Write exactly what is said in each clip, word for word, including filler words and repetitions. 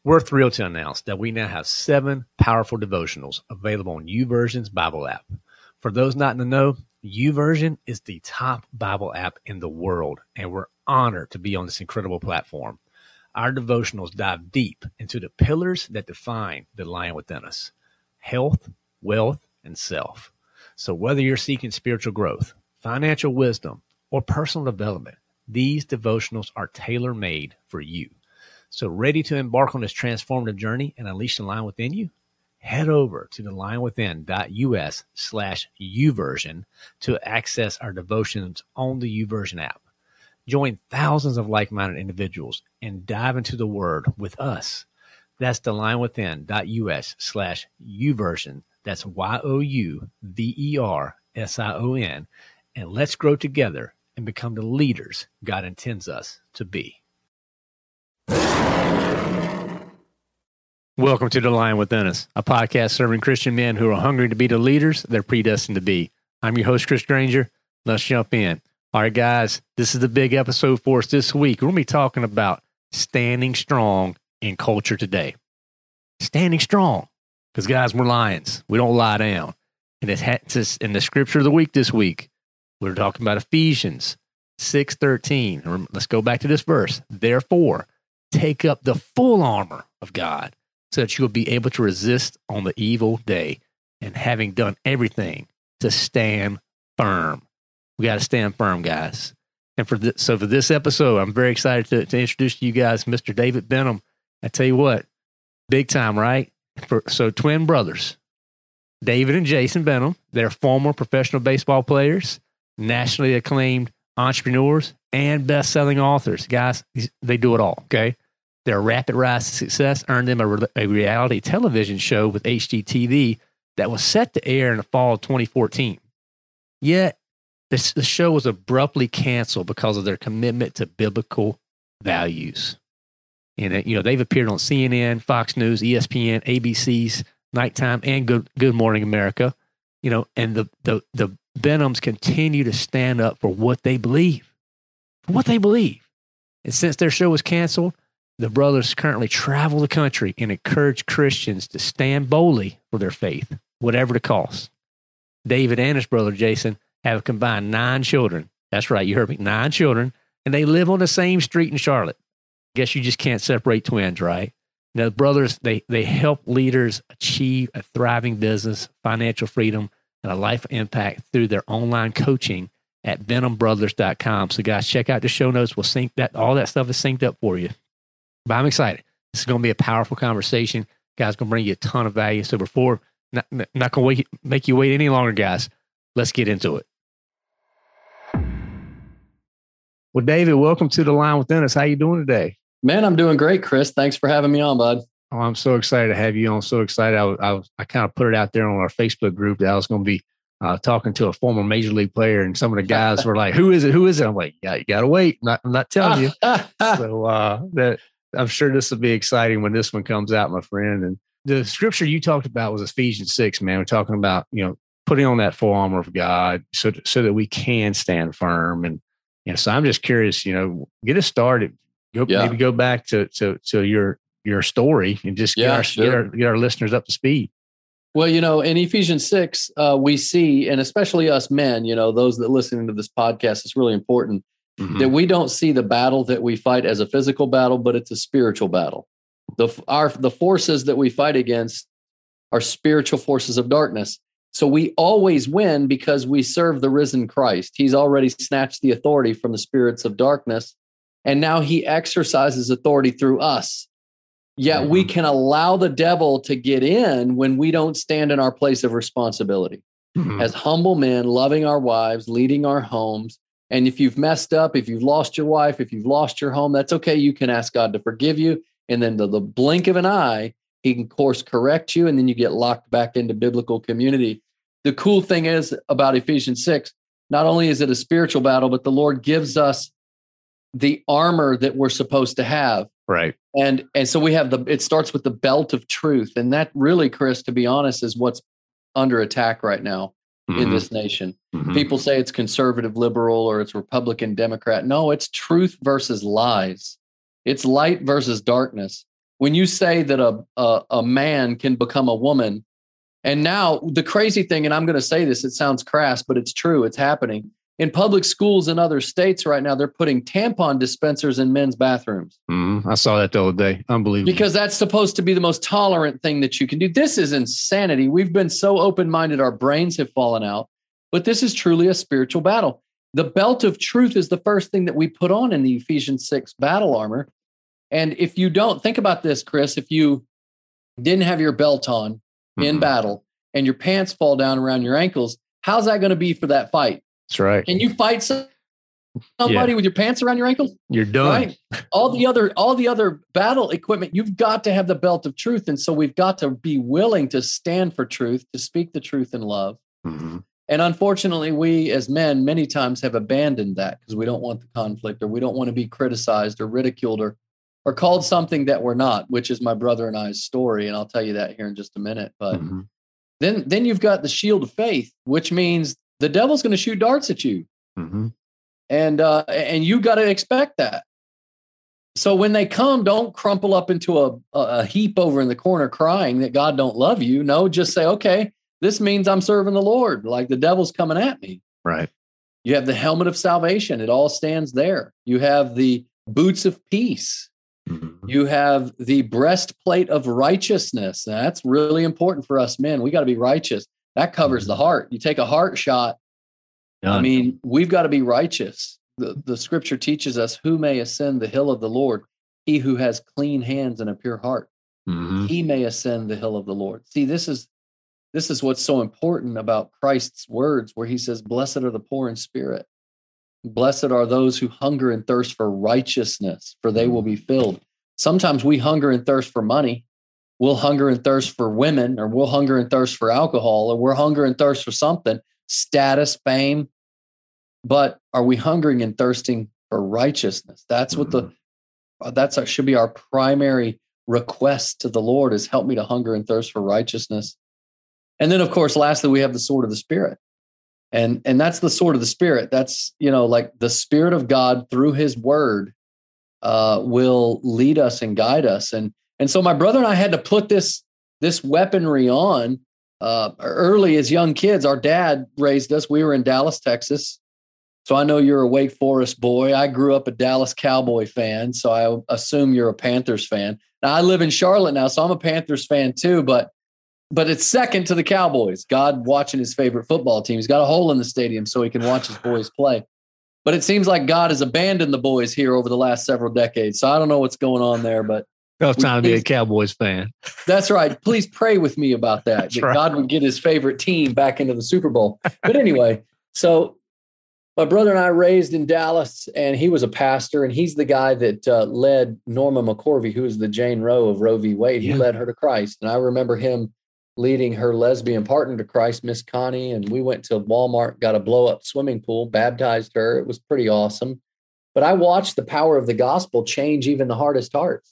We're thrilled to announce that we now have seven powerful devotionals available on YouVersion's Bible app. For those not in the know, YouVersion is the top Bible app in the world, and we're honored to be on this incredible platform. Our devotionals dive deep into the pillars that define the lion within us: health, wealth, and self. So whether you're seeking spiritual growth, financial wisdom, or personal development, these devotionals are tailor-made for you. So ready to embark on this transformative journey and unleash the lion within you? Head over to the lion within dot U S slash YouVersion to access our devotions on the YouVersion app. Join thousands of like-minded individuals and dive into the Word with us. That's the lion within dot U S slash YouVersion. That's Y O U V E R S I O N. And let's grow together and become the leaders God intends us to be. Welcome to The Lion Within Us, a podcast serving Christian men who are hungry to be the leaders they're predestined to be. I'm your host, Chris Granger. Let's jump in. All right, guys, this is the big episode for us this week. We're going to be talking about standing strong in culture today. Standing strong. Because, guys, we're lions. We don't lie down. And it's in the scripture of the week this week, we're talking about Ephesians six thirteen. Let's go back to this verse. Therefore, take up the full armor of God, so that you will be able to resist on the evil day, and having done everything, to stand firm. We got to stand firm, guys. And for this, so for this episode, I'm very excited to, to introduce to you guys Mister David Benham. I tell you what, big time, right? For, so twin brothers, David and Jason Benham. They're former professional baseball players, nationally acclaimed entrepreneurs, and best-selling authors. Guys, they do it all, okay? Their rapid rise to success earned them a, re- a reality television show with H G T V that was set to air in the fall of twenty fourteen. Yet, this, the show was abruptly canceled because of their commitment to biblical values. And, uh, you know, they've appeared on C N N, Fox News, E S P N, A B C's Nighttime, and Good Good Morning America. You know, and the the the Benhams continue to stand up for what they believe, for what they believe. And since their show was canceled, the brothers currently travel the country and encourage Christians to stand boldly for their faith, whatever the cost. David and his brother Jason have combined nine children. That's right, you heard me, nine children, and they live on the same street in Charlotte. Guess you just can't separate twins, right? Now, the brothers, they, they help leaders achieve a thriving business, financial freedom, and a life impact through their online coaching at benham brothers dot com. So, guys, check out the show notes. We'll sync that. All that stuff is synced up for you. But I'm excited. This is going to be a powerful conversation. Guys, going to bring you a ton of value. So before, not, not going to make you wait any longer, guys. Let's get into it. Well, David, welcome to The Lion Within Us. How you doing today? Man, I'm doing great, Chris. Thanks for having me on, bud. Oh, I'm so excited to have you on. So excited. I, I, I kind of put it out there on our Facebook group that I was going to be uh, talking to a former major league player, and some of the guys were like, "Who is it? Who is it?" I'm like, "Yeah, you got to wait. I'm not, I'm not telling you." so uh, that I'm sure this will be exciting when this one comes out, my friend. And the scripture you talked about was Ephesians six, man. We're talking about, you know, putting on that full armor of God so so that we can stand firm. And you know, so I'm just curious, you know, get us started. Go yeah. maybe go back to to to your your story and just yeah, get, our, sure. get our get our listeners up to speed. Well, you know, in Ephesians six, uh, we see, and especially us men, you know, those that listening to this podcast, it's really important mm-hmm. that we don't see the battle that we fight as a physical battle, but it's a spiritual battle. The our the forces that we fight against are spiritual forces of darkness. So we always win because we serve the risen Christ. He's already snatched the authority from the spirits of darkness, and now he exercises authority through us. Yet mm-hmm. we can allow the devil to get in when we don't stand in our place of responsibility. Mm-hmm. As humble men, loving our wives, leading our homes. And if you've messed up, if you've lost your wife, if you've lost your home, that's okay. You can ask God to forgive you. And then the, the blink of an eye, he can course correct you. And then you get locked back into biblical community. The cool thing is about Ephesians six, not only is it a spiritual battle, but the Lord gives us the armor that we're supposed to have. Right. And and so we have the, it starts with the belt of truth. And that really, Chris, to be honest, is what's under attack right now mm-hmm. in this nation. Mm-hmm. People say it's conservative, liberal, or it's Republican, Democrat. No, it's truth versus lies. It's light versus darkness. when you say that a, a, a man can become a woman. And now the crazy thing, and I'm going to say this, it sounds crass, but it's true. It's happening. In public schools in other states right now, they're putting tampon dispensers in men's bathrooms. Mm, I saw that the other day. Unbelievable. Because that's supposed to be the most tolerant thing that you can do. This is insanity. We've been so open-minded, our brains have fallen out. But this is truly a spiritual battle. The belt of truth is the first thing that we put on in the Ephesians six battle armor. And if you don't, think about this, Chris, if you didn't have your belt on mm-hmm. in battle and your pants fall down around your ankles, how's that going to be for that fight? That's right. Can you fight somebody yeah. with your pants around your ankles? You're done. Right? All the other, all the other battle equipment, you've got to have the belt of truth. And so we've got to be willing to stand for truth, to speak the truth in love. Mm-hmm. And unfortunately, we as men many times have abandoned that because we don't want the conflict, or we don't want to be criticized or ridiculed or, or called something that we're not, which is my brother and I's story. And I'll tell you that here in just a minute. But mm-hmm. then, then you've got the shield of faith, which means the devil's going to shoot darts at you. Mm-hmm. And, uh, and you got to expect that. So when they come, don't crumple up into a, a heap over in the corner crying that God don't love you. No, just say, okay, this means I'm serving the Lord. Like the devil's coming at me. Right. You have the helmet of salvation. It all stands there. You have the boots of peace. Mm-hmm. You have the breastplate of righteousness. That's really important for us men. We got to be righteous. That covers mm-hmm. the heart. You take a heart shot. Done. I mean, we've got to be righteous. The, the scripture teaches us, who may ascend the hill of the Lord? He who has clean hands and a pure heart. Mm-hmm. He may ascend the hill of the Lord. See, this is this is what's so important about Christ's words, where he says, blessed are the poor in spirit. Blessed are those who hunger and thirst for righteousness, for they will be filled. Sometimes we hunger and thirst for money. We'll hunger and thirst for women, or we'll hunger and thirst for alcohol, or we're hunger and thirst for something, status, fame. But are we hungering and thirsting for righteousness? That's what the, that's our, should be our primary request to the Lord, is help me to hunger and thirst for righteousness. And then, of course, lastly, we have the sword of the Spirit. And, and that's the sword of the Spirit. That's, you know, like the Spirit of God through his word uh, will lead us and guide us. And, and so my brother and I had to put this, this weaponry on uh, early as young kids. Our dad raised us. We were in Dallas, Texas. So I know you're a Wake Forest boy. I grew up a Dallas Cowboy fan, so I assume you're a Panthers fan. Now I live in Charlotte now, so I'm a Panthers fan too, but but it's second to the Cowboys. God watching his favorite football team. He's got a hole in the stadium so he can watch his boys play. But it seems like God has abandoned the boys here over the last several decades. So I don't know what's going on there, but tough time to be a Cowboys fan. That's right. Please pray with me about that. That right. God would get his favorite team back into the Super Bowl. But anyway, so my brother and I raised in Dallas, and he was a pastor, and he's the guy that uh, led Norma McCorvey, who is the Jane Roe of Roe v. Wade. He yeah. led her to Christ. And I remember him leading her lesbian partner to Christ, Miss Connie. And we went to Walmart, got a blow up swimming pool, baptized her. It was pretty awesome. But I watched the power of the gospel change even the hardest hearts.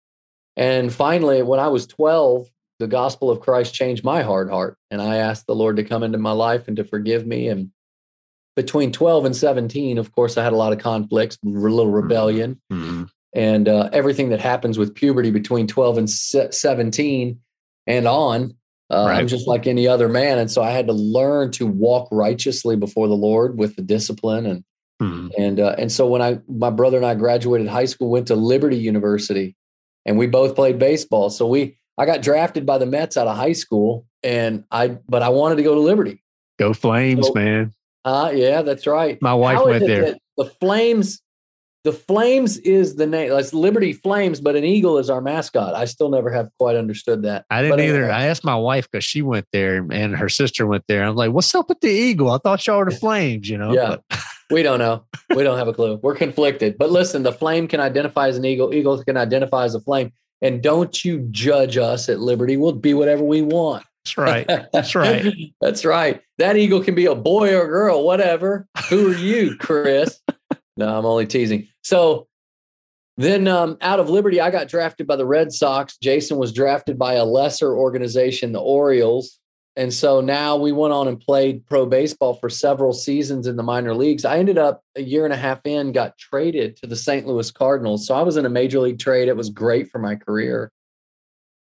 And finally, when I was twelve, the gospel of Christ changed my hard heart. And I asked the Lord to come into my life and to forgive me. And between twelve and seventeen, of course, I had a lot of conflicts, a little rebellion, mm-hmm. and uh, everything that happens with puberty between twelve and seventeen and on. Uh, right. I'm just like any other man. And so I had to learn to walk righteously before the Lord with the discipline. And mm-hmm. and uh, and so when I my brother and I graduated high school, went to Liberty University, and we both played baseball. So we I got drafted by the Mets out of high school, and I but I wanted to go to Liberty. Go Flames, so, man. Uh, yeah, that's right. My wife How went there. The Flames, the Flames is the name. It's Liberty Flames, but an eagle is our mascot. I still never have quite understood that. I didn't but either. Anyway. I asked my wife because she went there and her sister went there. I'm like, what's up with the eagle? I thought y'all were the Flames, you know? Yeah, but. We don't know. We don't have a clue. We're conflicted. But listen, the flame can identify as an eagle. Eagles can identify as a flame. And don't you judge us at Liberty. We'll be whatever we want. That's right. That's right. That's right. That eagle can be a boy or a girl, whatever. Who are you, Chris? No, I'm only teasing. So then um, out of Liberty, I got drafted by the Red Sox. Jason was drafted by a lesser organization, the Orioles. And so now we went on and played pro baseball for several seasons in the minor leagues. I ended up a year and a half in, got traded to the Saint Louis Cardinals. So I was in a major league trade. It was great for my career.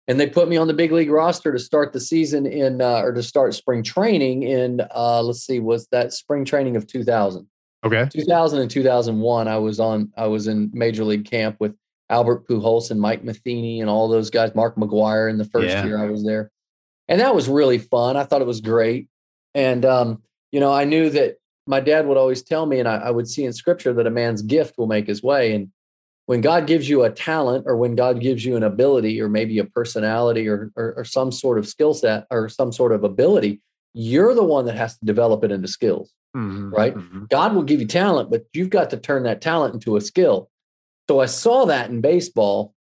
And they put me on the big league roster to start the season in, uh, or to start spring training in, uh, let's see, was that spring training of two thousand? Okay. two thousand and two thousand one, I was on, I was in major league camp with Albert Pujols and Mike Matheny and all those guys, Mark McGwire in the first Yeah. year I was there. And that was really fun. I thought it was great. And, um, you know, I knew that my dad would always tell me, and I, I would see in scripture that a man's gift will make his way. And when God gives you a talent, or when God gives you an ability, or maybe a personality, or, or, or some sort of skill set, or some sort of ability, you're the one that has to develop it into skills, mm-hmm. right? Mm-hmm. God will give you talent, but you've got to turn that talent into a skill. So I saw that in baseball,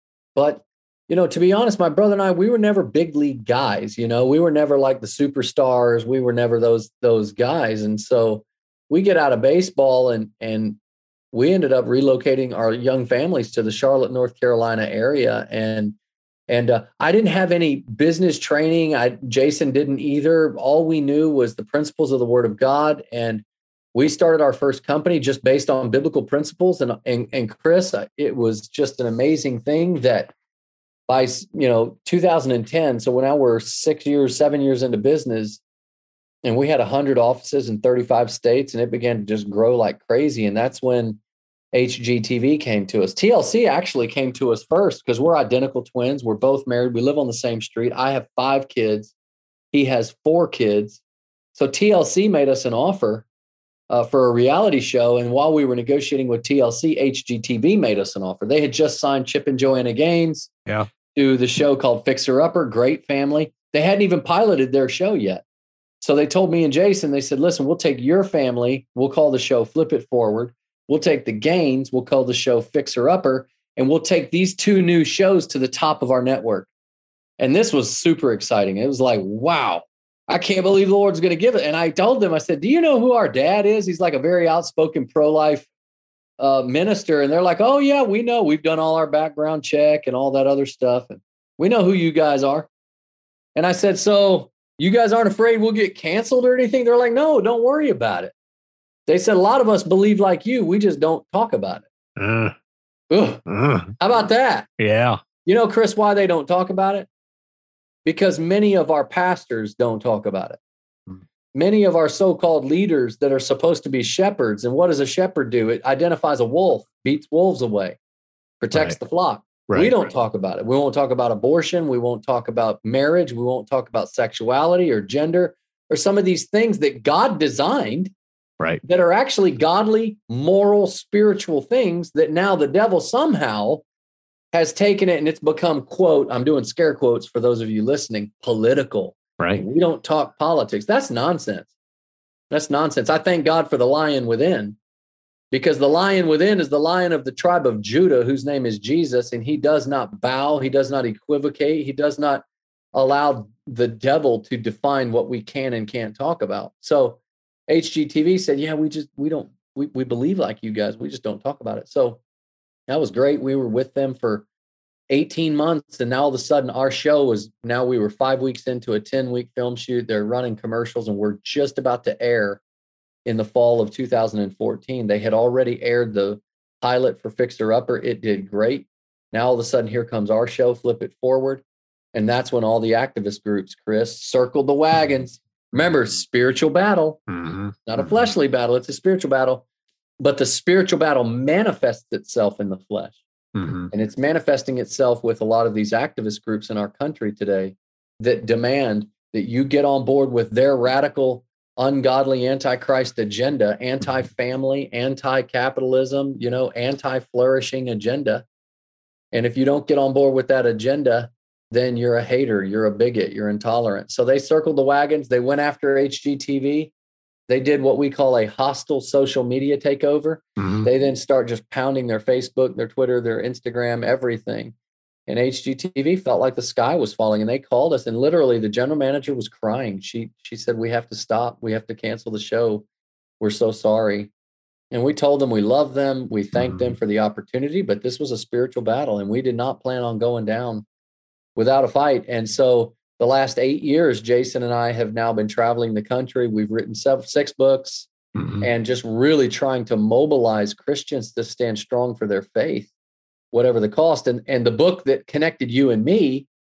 but you know, to be honest, my brother and I, we were never big league guys. You know, we were never like the superstars. We were never those those guys. And so we get out of baseball, and and we ended up relocating our young families to the Charlotte, North Carolina area. And and uh, I didn't have any business training. I Jason didn't either. All we knew was the principles of the Word of God, and we started our first company just based on biblical principles. And and and Chris, it was just an amazing thing that by, you know, two thousand ten, so when now we're six years, seven years into business, and we had one hundred offices in thirty-five states, and it began to just grow like crazy. And that's when H G T V came to us. T L C actually came to us first because we're identical twins. We're both married. We live on the same street. I have five kids. He has four kids. So T L C made us an offer uh, for a reality show. And while we were negotiating with T L C, H G T V made us an offer. They had just signed Chip and Joanna Gaines. Yeah. To the show called Fixer Upper, great family. They hadn't even piloted their show yet. So they told me and Jason, they said, listen, we'll take your family. We'll call the show Flip It Forward. We'll take the Gaines. We'll call the show Fixer Upper. And we'll take these two new shows to the top of our network. And this was super exciting. It was like, wow, I can't believe the Lord's going to give it. And I told them, I said, do you know who our dad is? He's like a very outspoken pro-life Uh, minister. And they're like, oh yeah, we know, we've done all our background check and all that other stuff. And we know who you guys are. And I said, so you guys aren't afraid we'll get canceled or anything? They're like, no, don't worry about it. They said, a lot of us believe like you. We just don't talk about it. Uh, Ugh. uh, How about that? yeah. You know, Chris, why they don't talk about it? Because many of our pastors don't talk about it. Many of our so-called leaders that are supposed to be shepherds. And what does a shepherd do? It identifies a wolf, beats wolves away, protects Right. the flock. Right. We don't talk about it. We won't talk about abortion. We won't talk about marriage. We won't talk about sexuality or gender or some of these things that God designed Right. that are actually godly, moral, spiritual things that now the devil somehow has taken it and it's become, quote, I'm doing scare quotes for those of you listening, political. Right. We don't talk politics. That's nonsense. That's nonsense. I thank God for the lion within, because the lion within is the lion of the tribe of Judah, whose name is Jesus, and he does not bow. He does not equivocate. He does not allow the devil to define what we can and can't talk about. So H G T V said, yeah, we just, we don't, we, we believe like you guys. We just don't talk about it. So that was great. We were with them for eighteen months. And now all of a sudden our show was, now we were five weeks into a ten week film shoot. They're running commercials and we're just about to air in the fall of two thousand fourteen. They had already aired the pilot for Fixer Upper. It did great. Now all of a sudden here comes our show, Flip It Forward. And that's when all the activist groups, Chris, circled the wagons. Remember, spiritual battle, Mm-hmm. not a fleshly battle. It's a spiritual battle, but the spiritual battle manifests itself in the flesh. Mm-hmm. And it's manifesting itself with a lot of these activist groups in our country today that demand that you get on board with their radical, ungodly, antichrist agenda, anti-family, anti-capitalism, you know, anti-flourishing agenda. And if you don't get on board with that agenda, then you're a hater, you're a bigot, you're intolerant. So they circled the wagons. They went after H G T V. They did what we call a hostile social media takeover. Mm-hmm. They then start just pounding their Facebook, their Twitter, their Instagram, everything. And H G T V felt like the sky was falling. And they called us, and literally the general manager was crying. She she said, we have to stop. We have to cancel the show. We're so sorry. And we told them we love them. We thanked Mm-hmm. them for the opportunity, but this was a spiritual battle, and we did not plan on going down without a fight. And so the last eight years, Jason and I have now been traveling the country. We've written seven, six books Mm-hmm. and just really trying to mobilize Christians to stand strong for their faith, whatever the cost. And, and the book that connected you and me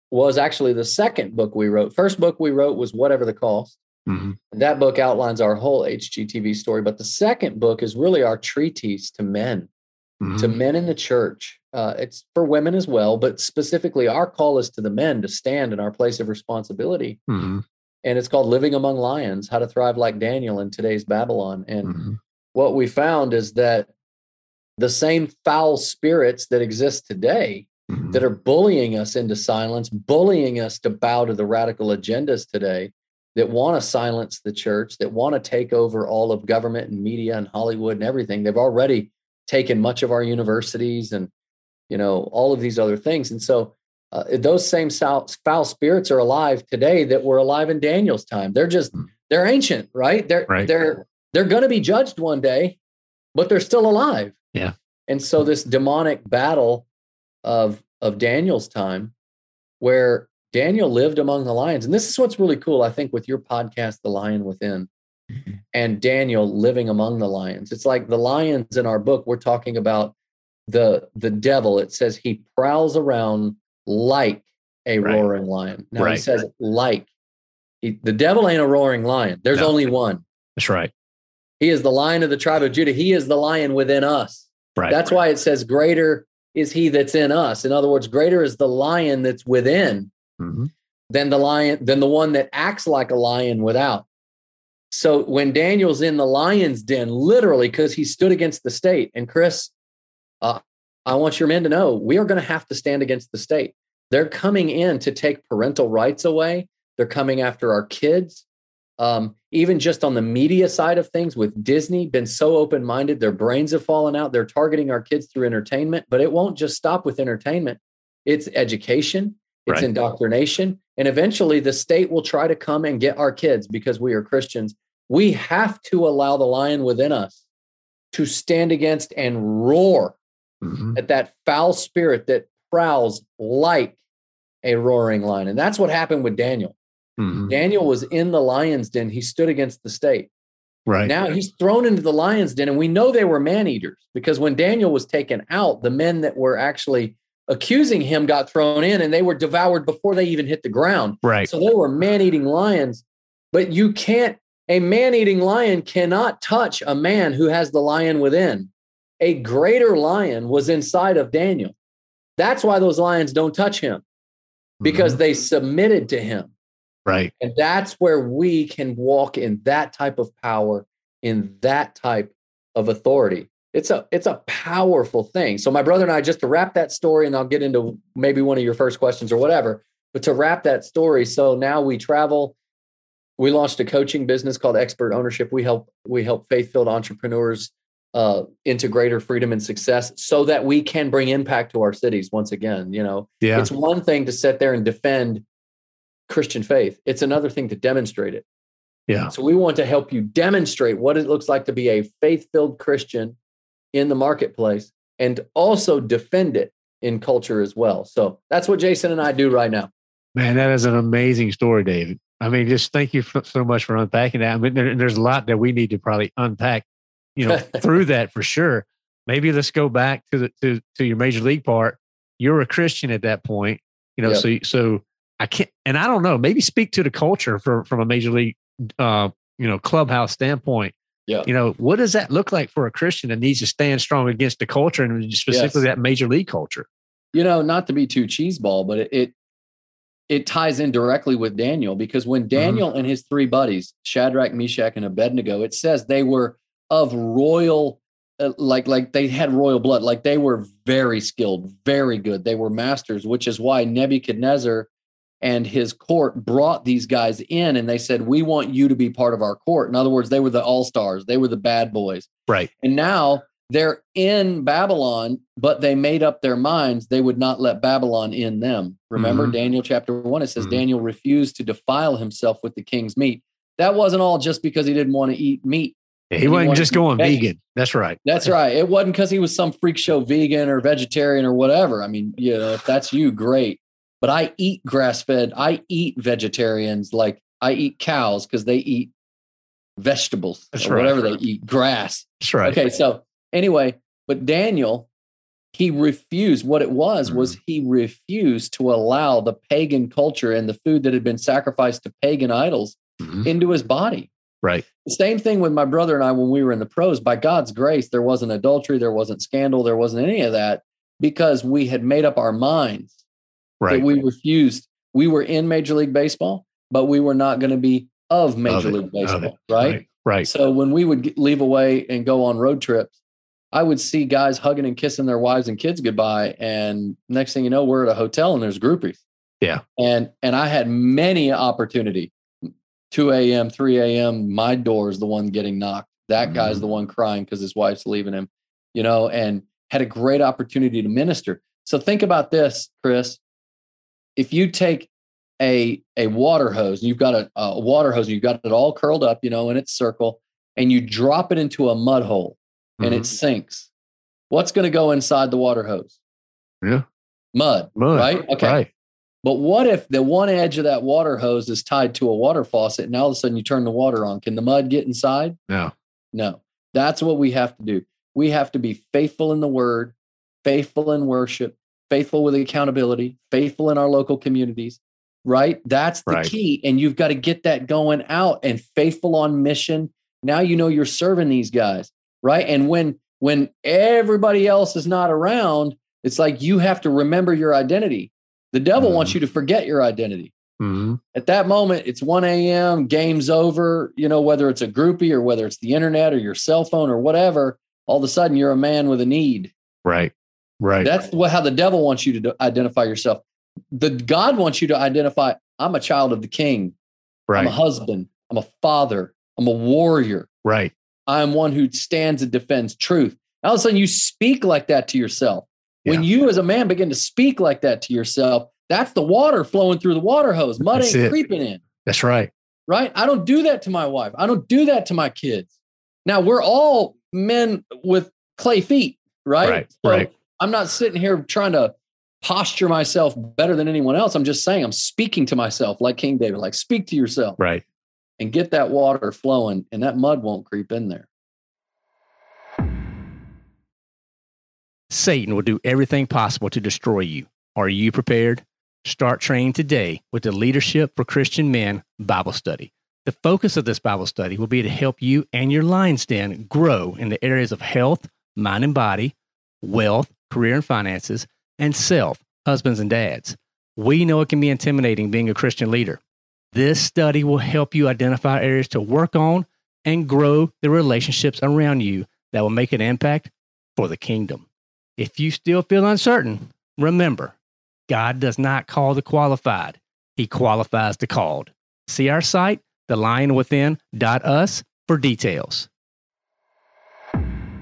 was actually the second book we wrote. First book we wrote was Whatever the Cost. Mm-hmm. That book outlines our whole H G T V story. But the second book is really our treatise to men, mm-hmm. to men in the church. Uh, it's for women as well, but specifically our call is to the men to stand in our place of responsibility. Mm-hmm. And it's called Living Among Lions, How to Thrive Like Daniel in Today's Babylon. And mm-hmm. what we found is that the same foul spirits that exist today, mm-hmm. that are bullying us into silence, bullying us to bow to the radical agendas today, that want to silence the church, that want to take over all of government and media and Hollywood and everything. They've already taken much of our universities and, you know, all of these other things. And so uh, those same foul, foul spirits are alive today that were alive in Daniel's time. They're just, they're ancient, right? They're, right. they're, they're going to be judged one day, but they're still alive. Yeah. And so this demonic battle of, of Daniel's time, where Daniel lived among the lions. And this is what's really cool, I think, with your podcast, The Lion Within, mm-hmm. and Daniel living among the lions. It's like the lions in our book, we're talking about the, the devil. It says he prowls around like a right. roaring lion. Now right. he says like. He, the devil ain't a roaring lion. There's no. only one. That's right. He is the Lion of the tribe of Judah. He is the lion within us. Right. That's why it says greater is he that's in us. In other words, greater is the lion that's within. Mm-hmm. Than the lion, than the one that acts like a lion without. So when Daniel's in the lion's den, literally, because he stood against the state, and Chris, uh, I want your men to know, we are going to have to stand against the state. They're coming in to take parental rights away. They're coming after our kids. Um, even just on the media side of things with Disney, been so open-minded, their brains have fallen out. They're targeting our kids through entertainment, but it won't just stop with entertainment. It's education. It's right. indoctrination. And eventually the state will try to come and get our kids because we are Christians. We have to allow the lion within us to stand against and roar mm-hmm. at that foul spirit that prowls like a roaring lion. And that's what happened with Daniel. Mm-hmm. Daniel was in the lion's den. He stood against the state. Right. Now he's thrown into the lion's den. And we know they were man-eaters because when Daniel was taken out, the men that were actually accusing him got thrown in and they were devoured before they even hit the ground. Right. So they were man-eating lions, but you can't, a man-eating lion cannot touch a man who has the lion within. A greater lion was inside of Daniel. That's why those lions don't touch him, because mm-hmm. they submitted to him. Right. And that's where we can walk in that type of power, in that type of authority. It's a it's a powerful thing. So my brother and I, just to wrap that story, and I'll get into maybe one of your first questions or whatever, but to wrap that story. So now we travel. We launched a coaching business called Expert Ownership. We help we help faith-filled entrepreneurs uh, into greater freedom and success so that we can bring impact to our cities once again. You know, yeah. It's one thing to sit there and defend Christian faith. It's another thing to demonstrate it. Yeah. So we want to help you demonstrate what it looks like to be a faith-filled Christian in the marketplace and also defend it in culture as well. So that's what Jason and I do right now. Man, that is an amazing story, David. I mean, just thank you so much for unpacking that. I mean, there, there's a lot that we need to probably unpack, you know, through that for sure. Maybe let's go back to the to to your major league part. You're a Christian at that point, you know. Yep. So so I can't, and I don't know. Maybe speak to the culture for, from a major league, uh, you know, clubhouse standpoint. Yeah. You know, what does that look like for a Christian that needs to stand strong against the culture and specifically yes. that major league culture? You know, not to be too cheeseball, but it, it it ties in directly with Daniel, because when Daniel mm-hmm. and his three buddies, Shadrach, Meshach, and Abednego, it says they were of royal, uh, like, like they had royal blood, like they were very skilled, very good. They were masters, which is why Nebuchadnezzar and his court brought these guys in and they said, we want you to be part of our court. In other words, they were the all-stars. They were the bad boys. Right. And now they're in Babylon, but they made up their minds they would not let Babylon in them. Remember mm-hmm. Daniel chapter one, it says mm-hmm. Daniel refused to defile himself with the king's meat. That wasn't all just because he didn't want to eat meat. Yeah, he, he wasn't just going vegan. That's right. That's right. It wasn't because he was some freak show vegan or vegetarian or whatever. I mean, you know, if that's you, great. But I eat grass-fed. I eat vegetarians. Like I eat cows because they eat vegetables That's or right. whatever they eat, grass. That's right. Okay, so anyway, but Daniel, He refused. What it was, Mm-hmm. was he refused to allow the pagan culture and the food that had been sacrificed to pagan idols Mm-hmm. into his body. Right. The same thing with my brother and I when we were in the pros. By God's grace, there wasn't adultery, there wasn't scandal, there wasn't any of that, because we had made up our minds Right. that we refused. We were in Major League Baseball, but we were not going to be of Major Of it, League Baseball, of it. right? Right. Right. So when we would get, leave away and go on road trips, I would see guys hugging and kissing their wives and kids goodbye. And next thing you know, we're at a hotel and there's groupies. Yeah. And and I had many opportunity. two a.m., three a.m., my door is the one getting knocked. That Mhm. guy's the one crying because his wife's leaving him, you know, and had a great opportunity to minister. So think about this, Chris. If you take a a water hose, and you've got a, a water hose, and you've got it all curled up, you know, in its circle, and you drop it into a mud hole and Mhm. it sinks, what's going to go inside the water hose? Yeah. Mud, Mud. right? Okay. Right. But what if the one edge of that water hose is tied to a water faucet and all of a sudden you turn the water on? Can the mud get inside? No. No. That's what we have to do. We have to be faithful in the word, faithful in worship, faithful with accountability, faithful in our local communities, right? That's the Right. key. And you've got to get that going out, and faithful on mission. Now you know you're serving these guys, right? And when when everybody else is not around, it's like you have to remember your identity. The devil Mhm. wants you to forget your identity. Mm-hmm. At that moment, it's one a.m., game's over, you know, whether it's a groupie or whether it's the internet or your cell phone or whatever, all of a sudden you're a man with a need. Right. Right. That's what, how the devil wants you to do, identify yourself. The God wants you to identify, I'm a child of the king. right. I'm a husband. I'm a father. I'm a warrior. Right. I'm one who stands and defends truth. All of a sudden you speak like that to yourself. When Yeah. you as a man begin to speak like that to yourself, that's the water flowing through the water hose. Mud That's ain't it. creeping in, That's right. right? I don't do that to my wife. I don't do that to my kids. Now, we're all men with clay feet, right? Right, So right. I'm not sitting here trying to posture myself better than anyone else. I'm just saying I'm speaking to myself like King David, like speak to yourself Right. and get that water flowing, and that mud won't creep in there. Satan will do everything possible to destroy you. Are you prepared? Start training today with the Leadership for Christian Men Bible Study. The focus of this Bible study will be to help you and your lion's den grow in the areas of health, mind and body, wealth, career and finances, and self, husbands and dads. We know it can be intimidating being a Christian leader. This study will help you identify areas to work on and grow the relationships around you that will make an impact for the kingdom. If you still feel uncertain, remember, God does not call the qualified. He qualifies the called. See our site, the lion within dot us, for details. I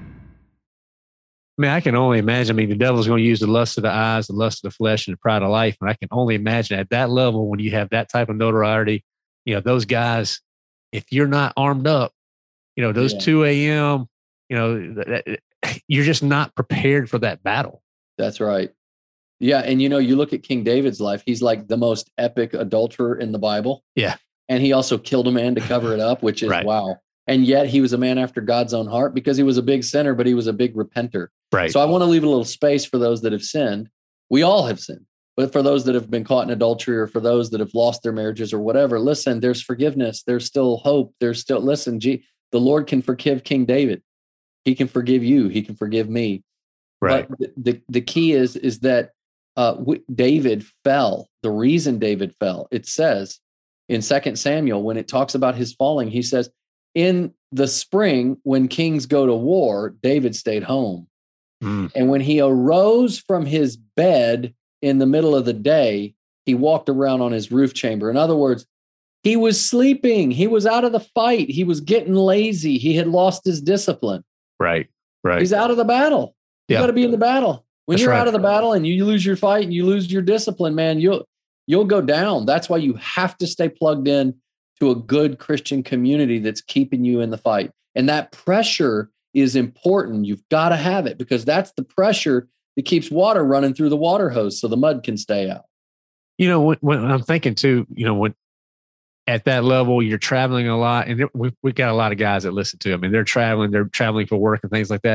mean, I can only imagine. I mean, the devil's going to use the lust of the eyes, the lust of the flesh, and the pride of life. And I can only imagine at that level, when you have that type of notoriety, you know, those guys, if you're not armed up, you know, those Yeah. two a.m., you know, that, that, you're just not prepared for that battle. That's right. Yeah. And you know, you look at King David's life, he's like the most epic adulterer in the Bible. Yeah. And he also killed a man to cover it up, which is Right. wow. And yet he was a man after God's own heart because he was a big sinner, but he was a big repenter. Right. So I want to leave a little space for those that have sinned. We all have sinned, but for those that have been caught in adultery, or for those that have lost their marriages or whatever, listen, there's forgiveness. There's still hope. There's still, listen, gee, the Lord can forgive King David. He can forgive you. He can forgive me. Right. But the, the, the key is, is that uh, w- David fell. The reason David fell, it says in Second Samuel, when it talks about his falling, he says, in the spring, when kings go to war, David stayed home. Mm. And when he arose from his bed in the middle of the day, he walked around on his roof chamber. In other words, he was sleeping. He was out of the fight. He was getting lazy. He had lost his discipline. Right. Right. He's out of the battle. You Yeah. got to be in the battle. When That's you're right. out of the battle and you lose your fight and you lose your discipline, man, you'll you'll go down. That's why you have to stay plugged in to a good Christian community that's keeping you in the fight. And that pressure is important. You've got to have it, because that's the pressure that keeps water running through the water hose so the mud can stay out. You know, when, when I'm thinking too, you know, when at that level, you're traveling a lot, and there- we've, we've got a lot of guys that listen to. I mean, they're traveling, they're traveling for work and things like that.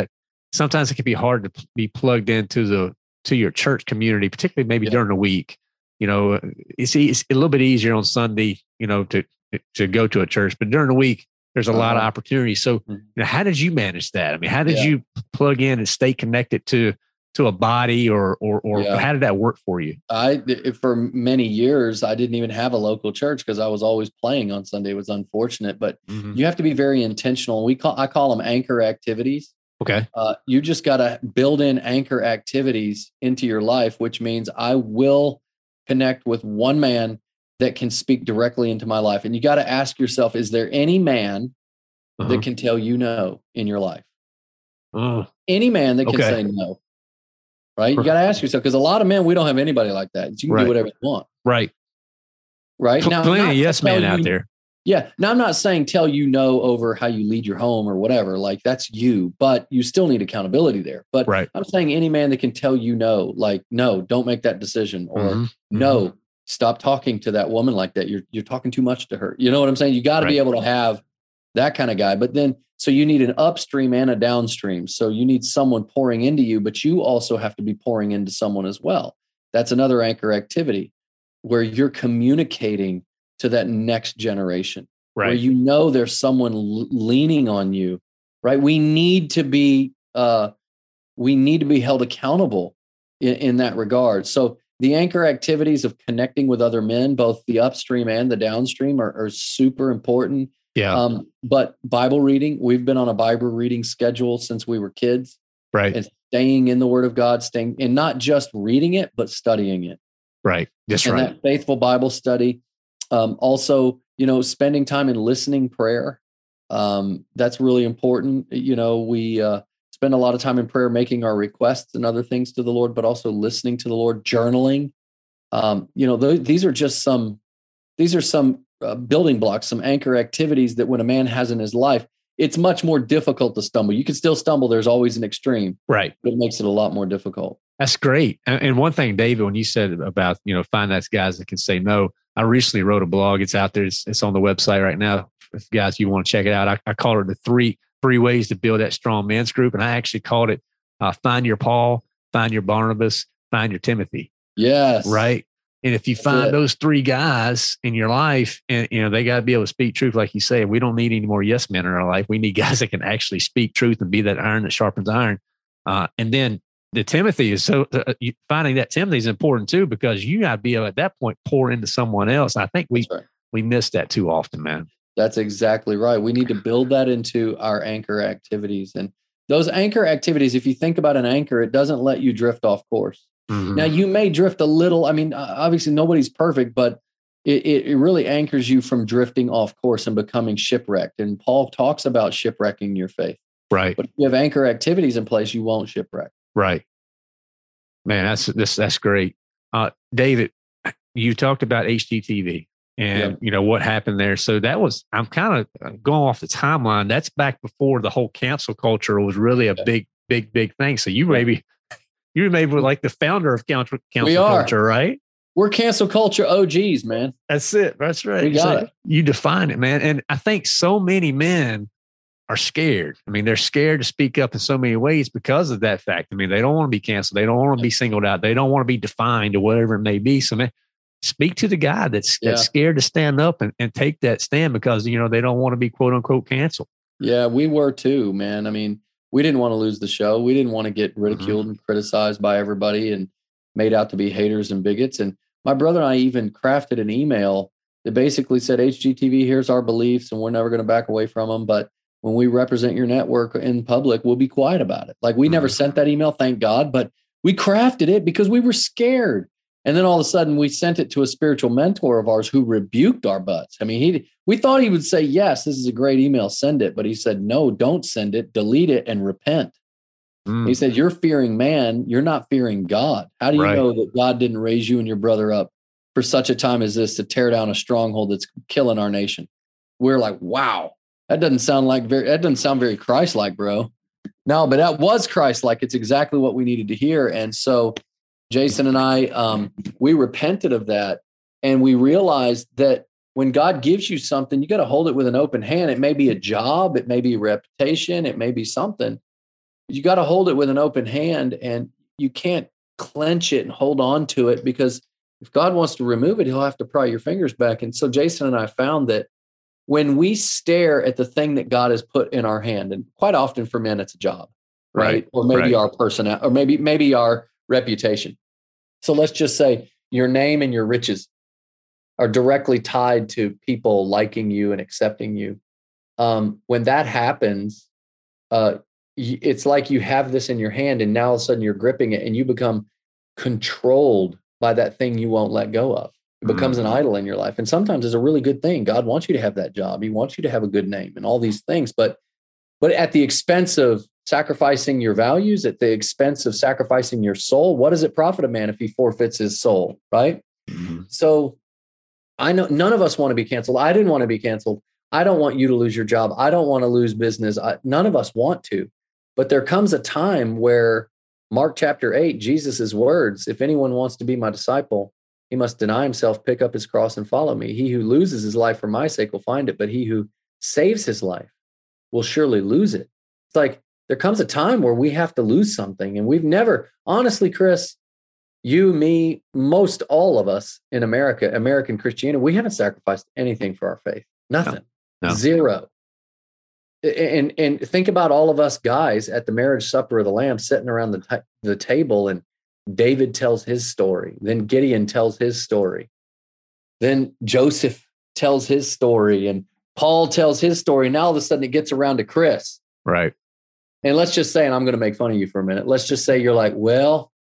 sometimes it can be hard to be plugged into the to your church community, particularly maybe yeah. during the week. You know, it's, it's a little bit easier on Sunday, you know, to to go to a church, but during the week, there's a uh-huh. lot of opportunities. So, you know, how did you manage that? I mean, how did yeah. you plug in and stay connected to to a body, or or or yeah. how did that work for you? I for many years I didn't even have a local church because I was always playing on Sunday. It was unfortunate, but mm-hmm. you have to be very intentional. We call I call them anchor activities. Okay. Uh, you just got to build in anchor activities into your life, which means I will connect with one man that can speak directly into my life. And you got to ask yourself, is there any man uh-huh. that can tell you no in your life? Uh, any man that can okay. say no. Right? You got to ask yourself, because a lot of men, we don't have anybody like that. You can right. do whatever you want. Right. Right. Now, plenty of yes man out you, there. Yeah. Now, I'm not saying tell you no over how you lead your home or whatever. Like, that's you, but you still need accountability there. But right. I'm saying any man that can tell you no, like, no, don't make that decision, or mm-hmm. no, mm-hmm. stop talking to that woman like that. You're you're talking too much to her. You know what I'm saying? You got to right. be able to have that kind of guy. But then, so you need an upstream and a downstream. So you need someone pouring into you, but you also have to be pouring into someone as well. That's another anchor activity where you're communicating to that next generation, right. where you know there's someone l- leaning on you, right? We need to be, uh, we need to be held accountable in, in that regard. So the anchor activities of connecting with other men, both the upstream and the downstream, are, are super important. Yeah. Um, but Bible reading, we've been on a Bible reading schedule since we were kids. Right. And staying in the Word of God, staying, and not just reading it, but studying it. Right. That's and right. That faithful Bible study. Um, also, you know, spending time in listening prayer. Um, that's really important. You know, we uh, spend a lot of time in prayer, making our requests and other things to the Lord, but also listening to the Lord, journaling. Um, you know, th- these are just some, these are some uh, building blocks, some anchor activities that when a man has in his life, it's much more difficult to stumble. You can still stumble. There's always an extreme. Right. But it makes it a lot more difficult. That's great. And, and one thing, David, when you said about, you know, find those guys that can say no, I recently wrote a blog. It's out there. It's, it's on the website right now. If guys, you want to check it out. I, I call it the three, three ways to build that strong men's group. And I actually called it uh, find your Paul, find your Barnabas, find your Timothy. Yes. Right. And if you That's find it. those three guys in your life, and you know they got to be able to speak truth, like you say. We don't need any more yes men in our life. We need guys that can actually speak truth and be that iron that sharpens iron. Uh, and then the Timothy is so uh, you, finding that Timothy is important too, because you got to be able at that point pour into someone else. I think we right. we miss that too often, man. That's exactly right. We need to build that into our anchor activities, and those anchor activities. If you think about an anchor, it doesn't let you drift off course. Mm-hmm. Now, you may drift a little. I mean, obviously nobody's perfect, but it, it really anchors you from drifting off course and becoming shipwrecked. And Paul talks about shipwrecking your faith. Right. But if you have anchor activities in place, you won't shipwreck. Right. Man, that's this, that's great. Uh, David, you talked about H G T V and, yeah. you know, what happened there. So that was, I'm kind of going off the timeline. That's back before the whole cancel culture was really a yeah. big, big, big thing. So you maybe... You maybe were like the founder of cancel, cancel culture, right? We're cancel culture O Gs, man. That's it. That's right. We got so it. You define it, man. And I think so many men are scared. I mean, they're scared to speak up in so many ways because of that fact. I mean, they don't want to be canceled. They don't want to be singled out. They don't want to be defined or whatever it may be. So, man, speak to the guy that's yeah. that's scared to stand up and, and take that stand because, you know, they don't want to be quote unquote canceled. Yeah, we were too, man. I mean, we didn't want to lose the show. We didn't want to get ridiculed mm-hmm. and criticized by everybody and made out to be haters and bigots. And my brother and I even crafted an email that basically said, H G T V, here's our beliefs, and we're never going to back away from them. But when we represent your network in public, we'll be quiet about it. Like we mm-hmm. never sent that email, thank God, but we crafted it because we were scared. And then all of a sudden we sent it to a spiritual mentor of ours who rebuked our butts. I mean, he we thought he would say, yes, this is a great email, send it. But he said, no, don't send it, delete it and repent. Mm. He said, you're fearing man, you're not fearing God. How do you right. know that God didn't raise you and your brother up for such a time as this to tear down a stronghold that's killing our nation? We're like, wow, that doesn't sound like very, that doesn't sound very Christ-like, bro. No, but that was Christ-like. It's exactly what we needed to hear. And so Jason and I, um, we repented of that. And we realized that when God gives you something, you got to hold it with an open hand. It may be a job. It may be a reputation. It may be something. you got to hold it with an open hand, and you can't clench it and hold on to it, because if God wants to remove it, he'll have to pry your fingers back. And so Jason and I found that when we stare at the thing that God has put in our hand, and quite often for men, it's a job, right? right. Or maybe right. our personnel, or maybe, maybe our reputation. So let's just say your name and your riches are directly tied to people liking you and accepting you. Um, when that happens, uh, it's like you have this in your hand, and now all of a sudden you're gripping it, and you become controlled by that thing you won't let go of. It becomes mm-hmm. an idol in your life. And sometimes it's a really good thing. God wants you to have that job. He wants you to have a good name and all these things, but, but at the expense of sacrificing your values, at the expense of sacrificing your soul. What does it profit a man if he forfeits his soul? Right. Mm-hmm. So I know none of us want to be canceled. I didn't want to be canceled. I don't want you to lose your job. I don't want to lose business. I, none of us want to, but there comes a time where Mark chapter eight, Jesus's words, if anyone wants to be my disciple, he must deny himself, pick up his cross, and follow me. He who loses his life for my sake will find it, but he who saves his life will surely lose it. It's like there comes a time where we have to lose something. And we've never, honestly, Chris, you, me, most all of us in America, American Christianity, we haven't sacrificed anything for our faith. Nothing. No, no. Zero. And and think about all of us guys at the marriage supper of the Lamb sitting around the, t- the table, and David tells his story. Then Gideon tells his story. Then Joseph tells his story, and Paul tells his story. Now all of a sudden it gets around to Chris. Right. And let's just say, and I'm going to make fun of you for a minute. Let's just say you're like, well,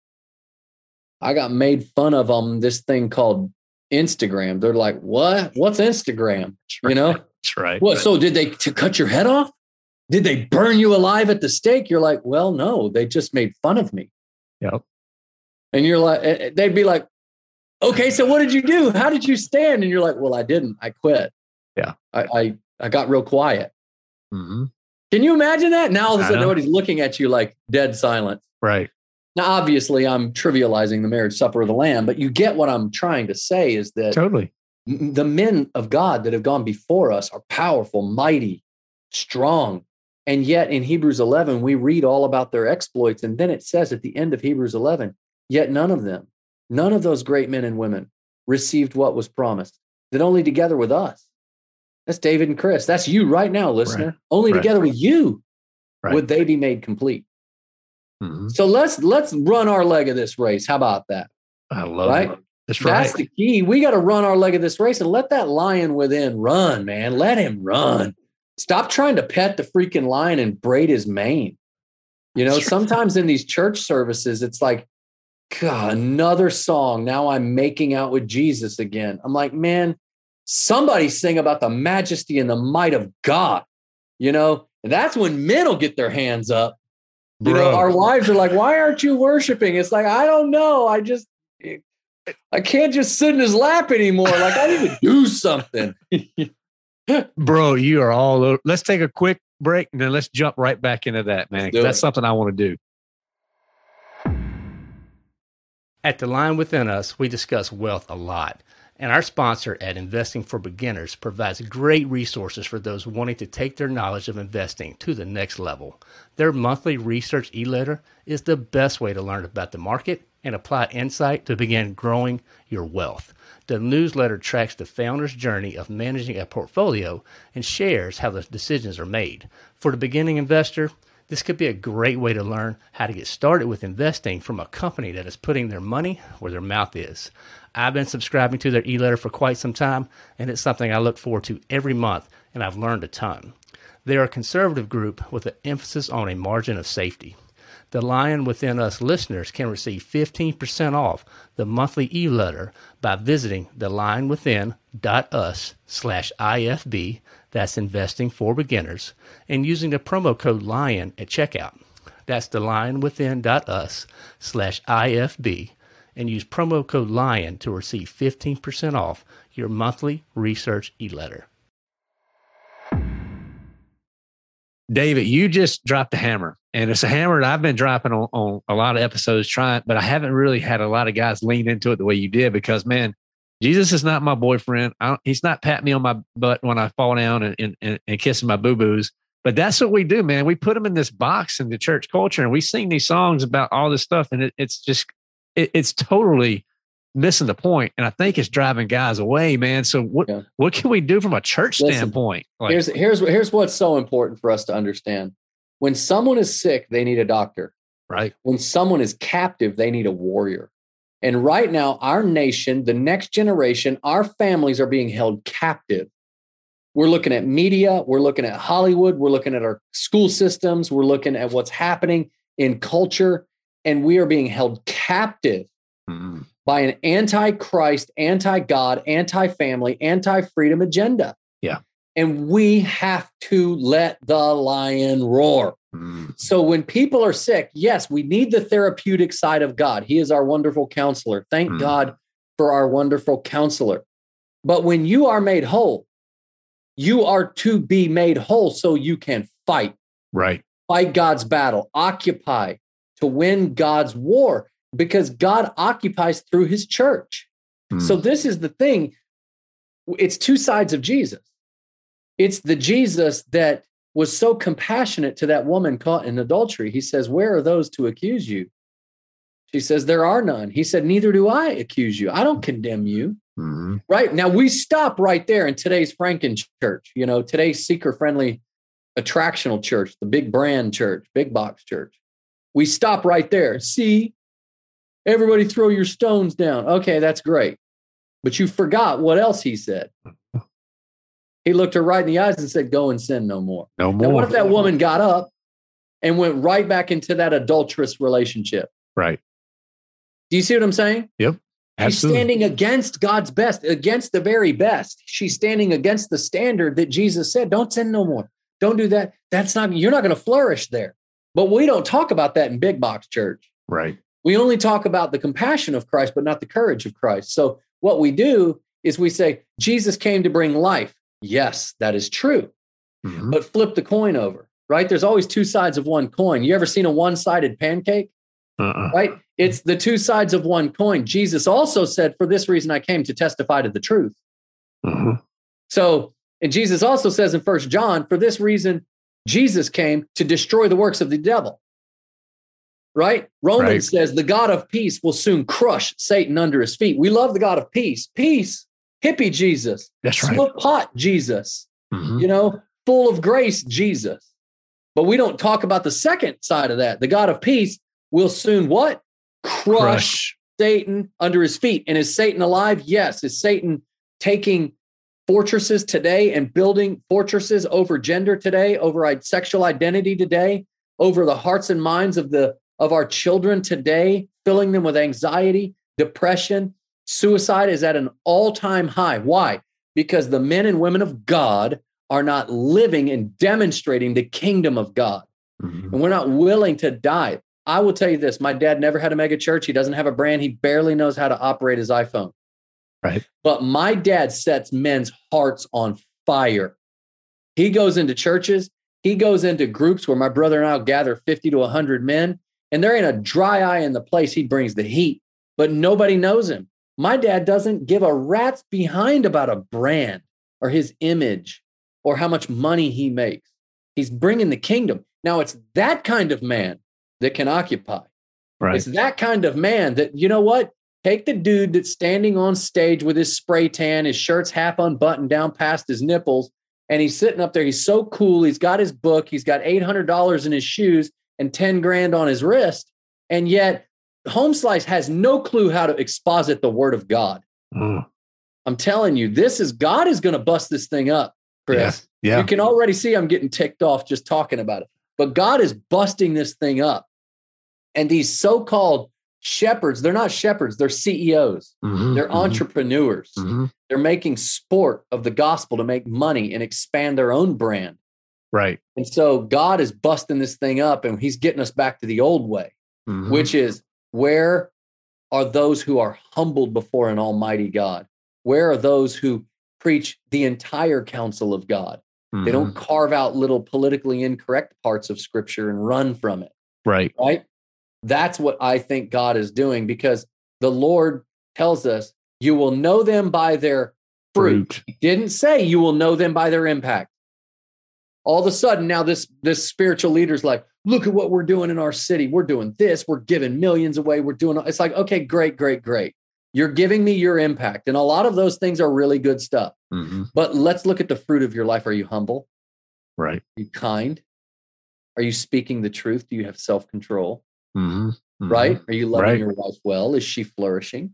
I got made fun of on this thing called Instagram. They're like, what? What's Instagram? Right. You know? That's right. What? So did they to cut your head off? Did they burn you alive at the stake? You're like, well, no, they just made fun of me. Yep. And you're like, they'd be like, okay, so what did you do? How did you stand? And you're like, well, I didn't. I quit. Yeah. I I, I got real quiet. Mm-hmm. Can you imagine that? Now all of a sudden nobody's looking at you like dead silence. Right. Now, obviously, I'm trivializing the marriage supper of the Lamb, but you get what I'm trying to say is that totally the men of God that have gone before us are powerful, mighty, strong. And yet in Hebrews eleven, we read all about their exploits. And then it says at the end of Hebrews eleven, yet none of them, none of those great men and women received what was promised, that only together with us. That's David and Chris. That's you right now, listener. Right. Only right. together with you right. would they be made complete. Mm-hmm. So let's let's run our leg of this race. How about that? I love right? it. That's right. That's the key. We got to run our leg of this race and let that lion within run, man. Let him run. Stop trying to pet the freaking lion and braid his mane. You know, sometimes in these church services, it's like, God, another song. Now I'm making out with Jesus again. I'm like, man, somebody sing about the majesty and the might of God. You know, and that's when men will get their hands up. You Bro. know, our wives are like, why aren't you worshiping? It's like, I don't know. I just, I can't just sit in his lap anymore. Like, I need to do something. Bro, you are all over. Let's take a quick break and then let's jump right back into that, man. That's something I want to do. At The Lion Within Us, we discuss wealth a lot. And our sponsor at Investing for Beginners provides great resources for those wanting to take their knowledge of investing to the next level. Their monthly research e-letter is the best way to learn about the market and apply insight to begin growing your wealth. The newsletter tracks the founder's journey of managing a portfolio and shares how the decisions are made. For the beginning investor, this could be a great way to learn how to get started with investing from a company that is putting their money where their mouth is. I've been subscribing to their e-letter for quite some time, and it's something I look forward to every month, and I've learned a ton. They're a conservative group with an emphasis on a margin of safety. The Lion Within Us listeners can receive fifteen percent off the monthly e-letter by visiting thelionwithin.us slash IFB, that's Investing for Beginners, and using the promo code LION at checkout. That's thelionwithin.us slash IFB, and use promo code LION to receive fifteen percent off your monthly research e-letter. David, you just dropped a hammer, and it's a hammer that I've been dropping on, on a lot of episodes trying, but I haven't really had a lot of guys lean into it the way you did because, man, Jesus is not my boyfriend. I don't, he's not patting me on my butt when I fall down and, and, and kissing my boo-boos. But that's what we do, man. We put them in this box in the church culture, and we sing these songs about all this stuff, and it, it's just it, it's totally missing the point. And I think it's driving guys away, man. So what yeah. what can we do from a church Listen, standpoint? Like, here's here's here's what's so important for us to understand. When someone is sick, they need a doctor. Right. When someone is captive, they need a warrior. And right now, our nation, the next generation, our families are being held captive. We're looking at media. We're looking at Hollywood. We're looking at our school systems. We're looking at what's happening in culture. And we are being held captive mm-hmm. by an anti-Christ, anti-God, anti-family, anti-freedom agenda. Yeah. And we have to let the lion roar. Mm. So when people are sick, yes, we need the therapeutic side of God. He is our wonderful counselor. Thank mm. God for our wonderful counselor. But when you are made whole, you are to be made whole so you can fight. Right. Fight God's battle. Occupy to win God's war, because God occupies through his church. Mm. So this is the thing. It's two sides of Jesus. It's the Jesus that was so compassionate to that woman caught in adultery. He says, where are those to accuse you? She says, there are none. He said, neither do I accuse you. I don't condemn you. Mm-hmm. Right now, we stop right there in today's Franken church, you know, today's seeker-friendly attractional church, the big brand church, big box church. We stop right there. See, everybody throw your stones down. Okay, that's great. But you forgot what else he said. He looked her right in the eyes and said, go and sin no more. No more. Now, what if that woman got up and went right back into that adulterous relationship? Right. Do you see what I'm saying? Yep. Absolutely. She's standing against God's best, against the very best. She's standing against the standard that Jesus said, don't sin no more. Don't do that. That's not, you're not going to flourish there. But we don't talk about that in big box church. Right. We only talk about the compassion of Christ, but not the courage of Christ. So what we do is we say, Jesus came to bring life. Yes, that is true. Mm-hmm. But flip the coin over, right? There's always two sides of one coin. You ever seen a one-sided pancake? Uh-uh. Right? It's the two sides of one coin. Jesus also said, for this reason, I came to testify to the truth. Mm-hmm. So, and Jesus also says in First John, for this reason, Jesus came to destroy the works of the devil. Right? Romans right. says the God of peace will soon crush Satan under his feet. We love the God of peace. Peace. Hippie Jesus. That's right. Smoke pot Jesus. Mm-hmm. You know, full of grace Jesus. But we don't talk about the second side of that. The God of peace will soon what? Crush, Crush Satan under his feet. And is Satan alive? Yes. Is Satan taking fortresses today and building fortresses over gender today, over sexual identity today, over the hearts and minds of the of our children today, filling them with anxiety, depression? Suicide is at an all-time high. Why? Because the men and women of God are not living and demonstrating the kingdom of God. Mm-hmm. And we're not willing to die. I will tell you this. My dad never had a mega church. He doesn't have a brand. He barely knows how to operate his iPhone. Right. But my dad sets men's hearts on fire. He goes into churches. He goes into groups where my brother and I will gather fifty to one hundred men. And there ain't a dry eye in the place. He brings the heat. But nobody knows him. My dad doesn't give a rat's behind about a brand or his image or how much money he makes. He's bringing the kingdom. Now, it's that kind of man that can occupy. Right. It's that kind of man that, you know what? Take the dude that's standing on stage with his spray tan, his shirt's half unbuttoned down past his nipples, and he's sitting up there. He's so cool. He's got his book. He's got eight hundred dollars in his shoes and ten grand on his wrist. And yet, Home Slice has no clue how to exposit the word of God. Mm. I'm telling you, this is God is going to bust this thing up, Chris. Yeah, yeah. You can already see I'm getting ticked off just talking about it. But God is busting this thing up. And these so-called shepherds, they're not shepherds, they're C E Os. Mm-hmm, they're mm-hmm. entrepreneurs. Mm-hmm. They're making sport of the gospel to make money and expand their own brand. Right. And so God is busting this thing up and he's getting us back to the old way, mm-hmm. which is, where are those who are humbled before an almighty God? Where are those who preach the entire counsel of God? Mm-hmm. They don't carve out little politically incorrect parts of scripture and run from it. Right. Right. That's what I think God is doing, because the Lord tells us you will know them by their fruit. fruit. He didn't say you will know them by their impact. all of a sudden now this, this spiritual leader's like, look at what we're doing in our city. We're doing this. We're giving millions away. We're doing, it's like, okay, great, great, great. You're giving me your impact. And a lot of those things are really good stuff. Mm-hmm. But let's look at the fruit of your life. Are you humble? Right. Are you kind? Are you speaking the truth? Do you have self-control? Mm-hmm. Mm-hmm. Right? Are you loving right. your wife well? Is she flourishing?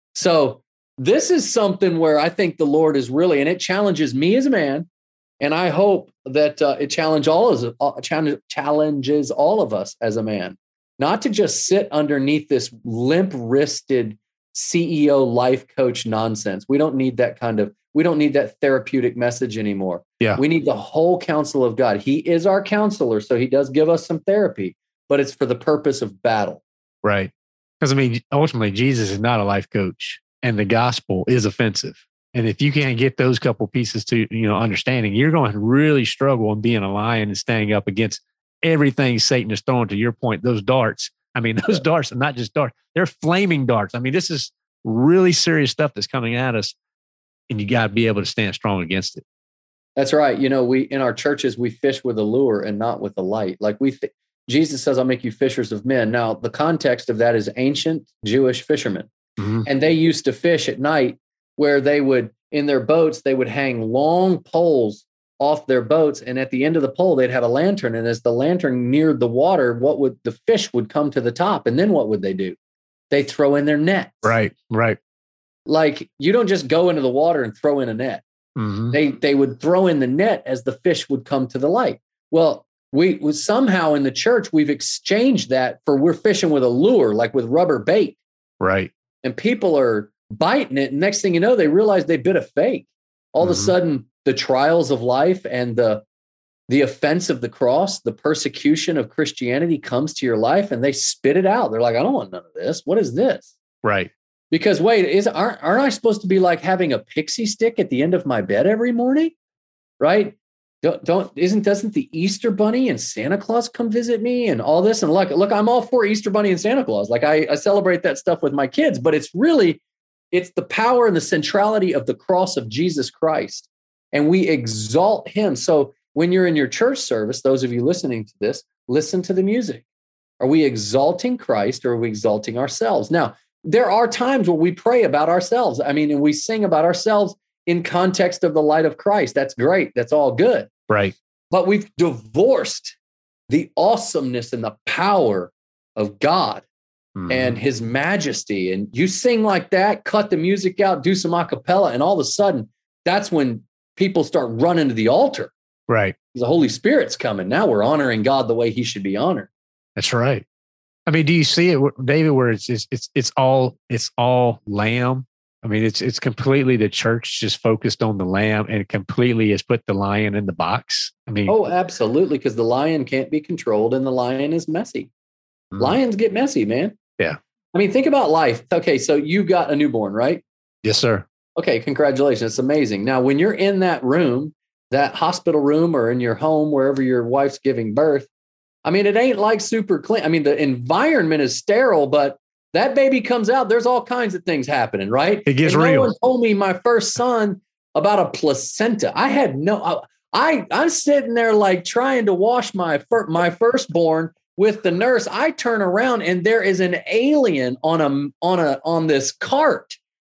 So this is something where I think the Lord is really, and it challenges me as a man. And I hope that uh, it challenge all of us, uh, challenge, challenges all of us as a man, not to just sit underneath this limp-wristed C E O life coach nonsense. We don't need that kind of, we don't need that therapeutic message anymore. Yeah. We need the whole counsel of God. He is our counselor, so he does give us some therapy, but it's for the purpose of battle. Right. Because I mean, ultimately, Jesus is not a life coach, and the gospel is offensive. And if you can't get those couple pieces to, you know, understanding, you're going to really struggle in being a lion and standing up against everything Satan is throwing. To your point, those darts. I mean, those darts are not just darts; they're flaming darts. I mean, this is really serious stuff that's coming at us, and you got to be able to stand strong against it. That's right. You know, we in our churches we fish with a lure and not with a light. Like we, th- Jesus says, "I'll make you fishers of men." Now, the context of that is ancient Jewish fishermen, mm-hmm. and they used to fish at night, where they would, in their boats, they would hang long poles off their boats. And at the end of the pole, they'd have a lantern. And as the lantern neared the water, what would the fish would come to the top. And then what would they do? They throw in their net. Right, right. Like you don't just go into the water and throw in a net. Mm-hmm. They they would throw in the net as the fish would come to the light. Well, we, we somehow in the church, we've exchanged that for we're fishing with a lure, like with rubber bait. Right. And people are biting it. And next thing you know, they realize they bit a fake. All mm-hmm. of a sudden, the trials of life and the, the offense of the cross, the persecution of Christianity comes to your life and they spit it out. They're like, I don't want none of this. What is this? Right. Because wait, is aren't, aren't I supposed to be like having a pixie stick at the end of my bed every morning? Right? Don't, don't, isn't, doesn't the Easter Bunny and Santa Claus come visit me and all this? And look, look, I'm all for Easter Bunny and Santa Claus. Like I, I celebrate that stuff with my kids, but it's really, it's the power and the centrality of the cross of Jesus Christ. And we exalt him. So when you're in your church service, those of you listening to this, listen to the music. Are we exalting Christ or are we exalting ourselves? Now, there are times where we pray about ourselves. I mean, and we sing about ourselves in context of the light of Christ. That's great. That's all good. Right. But we've divorced the awesomeness and the power of God mm-hmm. and his majesty. And you sing like that, cut the music out, do some a cappella, and all of a sudden, that's when people start running to the altar. Right. The Holy Spirit's coming. Now we're honoring God the way he should be honored. That's right. I mean, do you see it, David, where it's it's it's, it's all it's all lamb? I mean, it's it's completely the church just focused on the lamb and completely has put the lion in the box. I mean, oh, absolutely, because the lion can't be controlled and the lion is messy. Mm. Lions get messy, man. Yeah. I mean, think about life. Okay, so you got a newborn, right? Yes, sir. Okay, congratulations. It's amazing. Now, when you're in that room, that hospital room or in your home, wherever your wife's giving birth, I mean, it ain't like super clean. I mean, the environment is sterile, but that baby comes out, there's all kinds of things happening, right? It gets and real. No one told me my first son about a placenta. I had no, I, I'm sitting there like trying to wash my, my firstborn with the nurse. I turn around and there is an alien on a, on a, on this cart.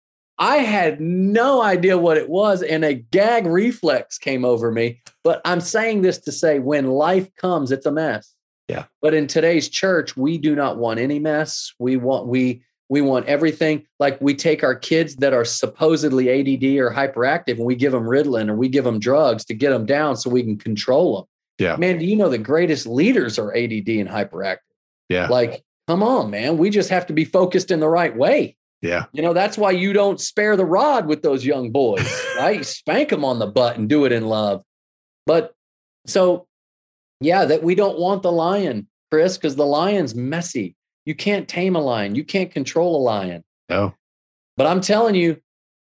I had no idea what it was, and a gag reflex came over me. But I'm saying this to say when life comes, it's a mess. Yeah. But in today's church, we do not want any mess. We want we we want everything. Like we take our kids that are supposedly A D D or hyperactive, and we give them Ritalin or we give them drugs to get them down so we can control them. Yeah. Man, do you know the greatest leaders are A D D and hyperactive? Yeah. Like, come on, man. We just have to be focused in the right way. Yeah. You know, that's why you don't spare the rod with those young boys, right? You spank them on the butt and do it in love. But so, yeah, that we don't want the lion, Chris, because the lion's messy. You can't tame a lion. You can't control a lion. No. But I'm telling you,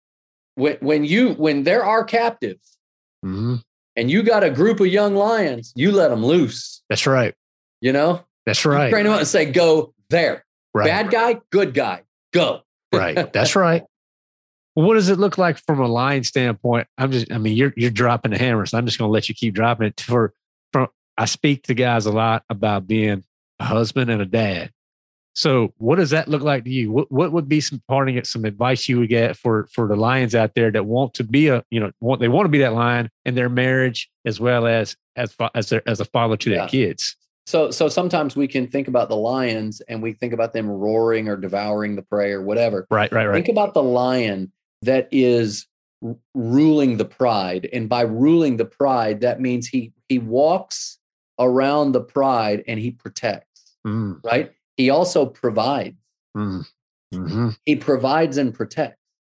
when, when you, when there are captives mm-hmm. and you got a group of young lions, you let them loose. That's right. You know? That's right. You train them out and say, go there. Right. Bad guy, good guy, go. Right. That's right. Well, what does it look like from a lion standpoint? I'm just, I mean, you're you're dropping the hammer, so I'm just going to let you keep dropping it. For, for I speak to guys a lot about being a husband and a dad. So, what does that look like to you? What what would be some parting, some advice you would get for for the lions out there that want to be a, you know, want they want to be that lion in their marriage as well as as as their, as a father to Yeah. their kids? So, so sometimes we can think about the lions and we think about them roaring or devouring the prey or whatever. Right, right, right. Think about the lion that is r- ruling the pride. And by ruling the pride, that means he he walks around the pride and he protects, Mm, right? He also provides. mm, mm-hmm. He provides and protects.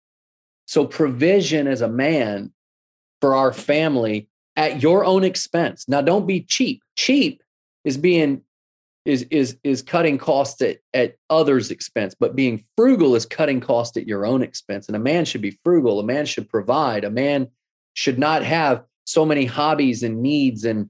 So provision as a man for our family at your own expense. Now, don't be cheap. Cheap is being is is is cutting costs at, at others' expense, but being frugal is cutting cost at your own expense. And a man should be frugal. A man should provide. A man should not have so many hobbies and needs and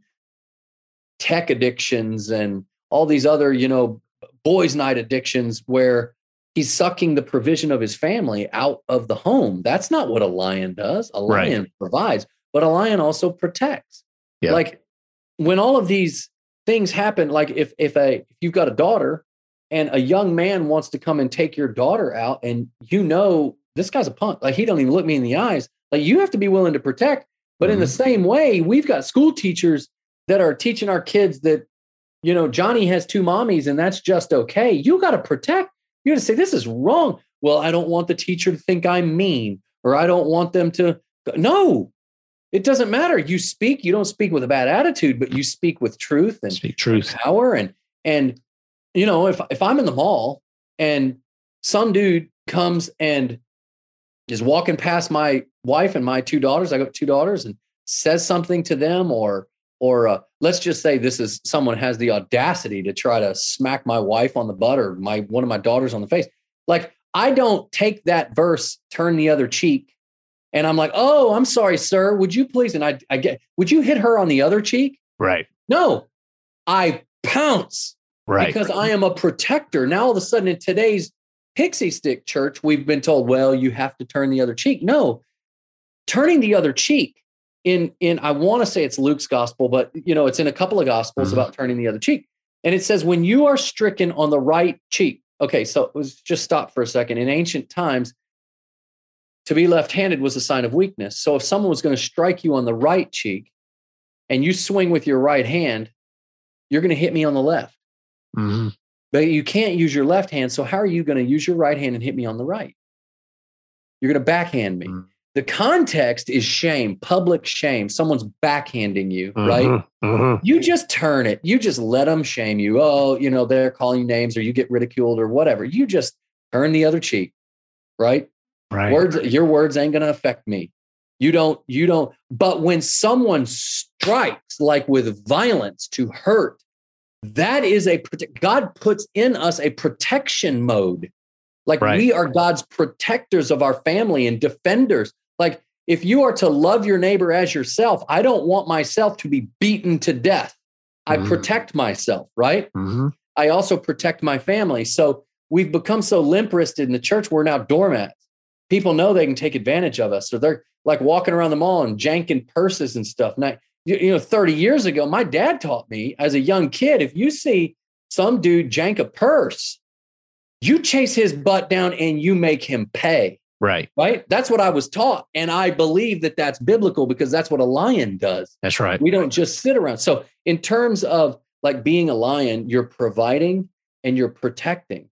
tech addictions and all these other, you know, boys' night addictions where he's sucking the provision of his family out of the home. That's not what a lion does. A lion Right. provides, but a lion also protects. Yeah. Like when all of these things happen, like if if a if you've got a daughter and a young man wants to come and take your daughter out, and you know this guy's a punk, like he don't even look me in the eyes, like you have to be willing to protect. But in the same way, we've got school teachers that are teaching our kids that, you know, Johnny has two mommies and that's just okay. You got to protect. You got to say, this is wrong. Well, I don't want the teacher to think I'm mean, or I don't want them to. No, it doesn't matter. You speak, you don't speak with a bad attitude, but you speak with truth and Speak truth. power. And, and, you know, if, if I'm in the mall and some dude comes and is walking past my wife and my two daughters, I got two daughters, and says something to them, or, or uh, let's just say this is someone has the audacity to try to smack my wife on the butt or my one of my daughters on the face. Like, I don't take that verse, turn the other cheek, and I'm like, oh, I'm sorry, sir. Would you please? And I, I get, would you hit her on the other cheek? Right. No, I pounce Right. because I am a protector. Now, all of a sudden, in today's pixie stick church, we've been told, well, you have to turn the other cheek. No, turning the other cheek. In, in I want to say it's Luke's gospel, but you know, it's in a couple of gospels Mhm. about turning the other cheek. And it says, when you are stricken on the right cheek. Okay, so it was just stop for a second. In ancient times, to be left-handed was a sign of weakness. So if someone was going to strike you on the right cheek and you swing with your right hand, you're going to hit me on the left. Mm-hmm. But you can't use your left hand. So how are you going to use your right hand and hit me on the right? You're going to backhand me. Mhm. The context is shame, public shame. Someone's backhanding you, right? Mm-hmm. Mm-hmm. You just turn it. You just let them shame you. Oh, you know, they're calling you names, or you get ridiculed or whatever. You just turn the other cheek, right? Right. Words, your words ain't going to affect me. You don't, you don't. But when someone strikes like with violence to hurt, that is a, God puts in us a protection mode. Like Right. we are God's protectors of our family and defenders. Like if you are to love your neighbor as yourself, I don't want myself to be beaten to death. I Mhm. protect myself, right? Mm-hmm. I also protect my family. So we've become so limp-wristed in the church, we're now doormats. People know they can take advantage of us. So they're like walking around the mall and janking purses and stuff. Now, you, you know, thirty years ago, my dad taught me as a young kid, if you see some dude jank a purse, you chase his butt down and you make him pay. Right. Right? That's what I was taught. And I believe that that's biblical because that's what a lion does. That's right. We don't just sit around. So in terms of like being a lion, you're providing and you're protecting.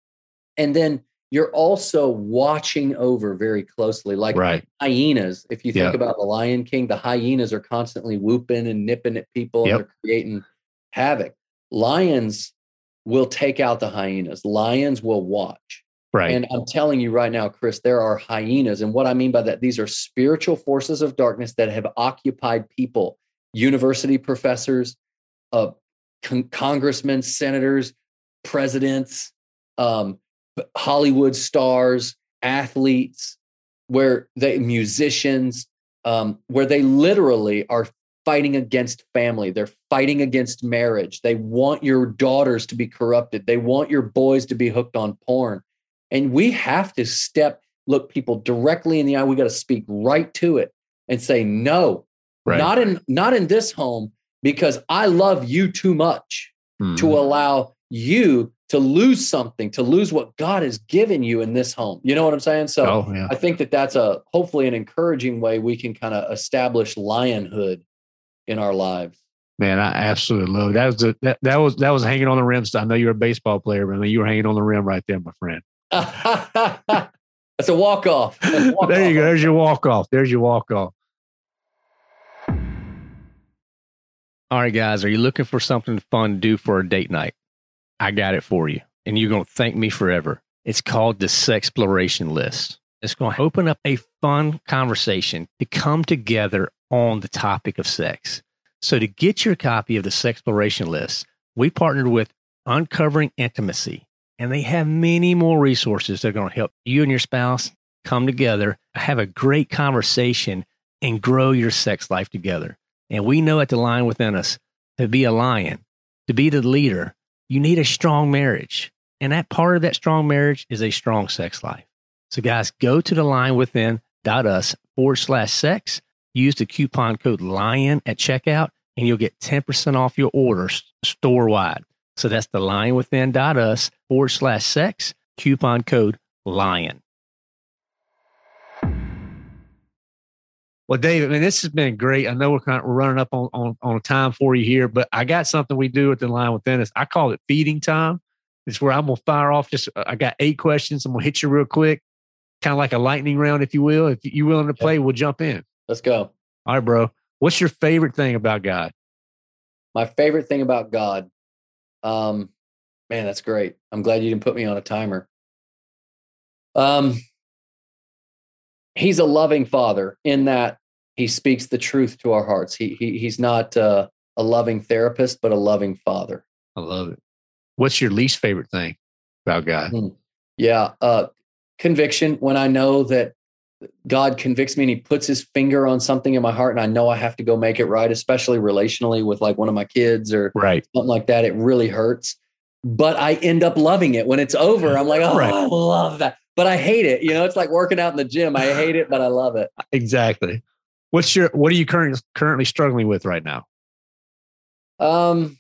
And then you're also watching over very closely, like Right. hyenas. If you think Yeah. about the Lion King, the hyenas are constantly whooping and nipping at people, Yep. and they're creating havoc. Lions will take out the hyenas. Lions will watch. Right. And I'm telling you right now, Chris, there are hyenas. And what I mean by that, these are spiritual forces of darkness that have occupied people, university professors, uh, con- congressmen, senators, presidents, um, Hollywood stars, athletes, where they musicians, um, where they literally are fighting against family. They're fighting against marriage. They want your daughters to be corrupted. They want your boys to be hooked on porn. And we have to step, look people directly in the eye. We got to speak right to it and say, no, right. not in, not in this home, because I love you too much mm-hmm. to allow you to lose something, to lose what God has given you in this home. You know what I'm saying? So oh, yeah. I think that that's a, hopefully an encouraging way we can kind of establish lionhood in our lives. Man, I absolutely love it. That was a, that, that was that was hanging on the rim. I know you're a baseball player, but I mean, you were hanging on the rim right there, my friend. That's a walk off. There you go. There's your walk off. There's your walk off. All right, guys, are you looking for something fun to do for a date night? I got it for you, and you're going to thank me forever. It's called the Sexploration List. It's going to open up a fun conversation to come together on the topic of sex. So to get your copy of the Sexploration List, we partnered with Uncovering Intimacy, and they have many more resources that are going to help you and your spouse come together, have a great conversation, and grow your sex life together. And we know at the Lion Within Us, to be a lion, to be the leader, you need a strong marriage. And that part of that strong marriage is a strong sex life. So guys, go to the lionwithin.us forward slash sex. Use the coupon code LION at checkout, and you'll get ten percent off your order store-wide. So that's the lionwithin.us forward slash sex, coupon code LION. Well, David, man, this has been great. I know we're kind of running up on, on, on time for you here, but I got something we do at the Lion Within Us. I call it feeding time. It's where I'm going to fire off just, I got eight questions. I'm going to hit you real quick, kind of like a lightning round, if you will. If you're willing to play, we'll jump in. Let's go. All right, bro. What's your favorite thing about God? My favorite thing about God. Um, man, that's great. I'm glad you didn't put me on a timer. Um, he's a loving father in that he speaks the truth to our hearts. He, he he's not uh, a loving therapist, but a loving father. I love it. What's your least favorite thing about God? Hmm. Yeah. Uh, conviction. When I know that God convicts me and he puts his finger on something in my heart and I know I have to go make it right, especially relationally with like one of my kids or right. something like that. It really hurts, but I end up loving it when it's over. I'm like, oh, right. I love that, but I hate it. You know, it's like working out in the gym. I hate it, but I love it. Exactly. What's your, what are you currently currently struggling with right now? Um,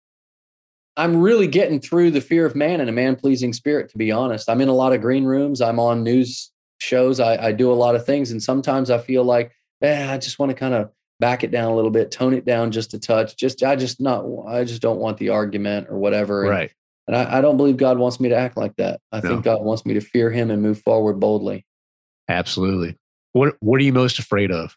I'm really getting through the fear of man and a man pleasing spirit, to be honest. I'm in a lot of green rooms. I'm on news shows. I, I do a lot of things. And sometimes I feel like, eh, I just want to kind of back it down a little bit, tone it down just a touch. Just, I just not, I just don't want the argument or whatever. Right. And, and I, I don't believe God wants me to act like that. I no. think God wants me to fear him and move forward boldly. Absolutely. What, what are you most afraid of?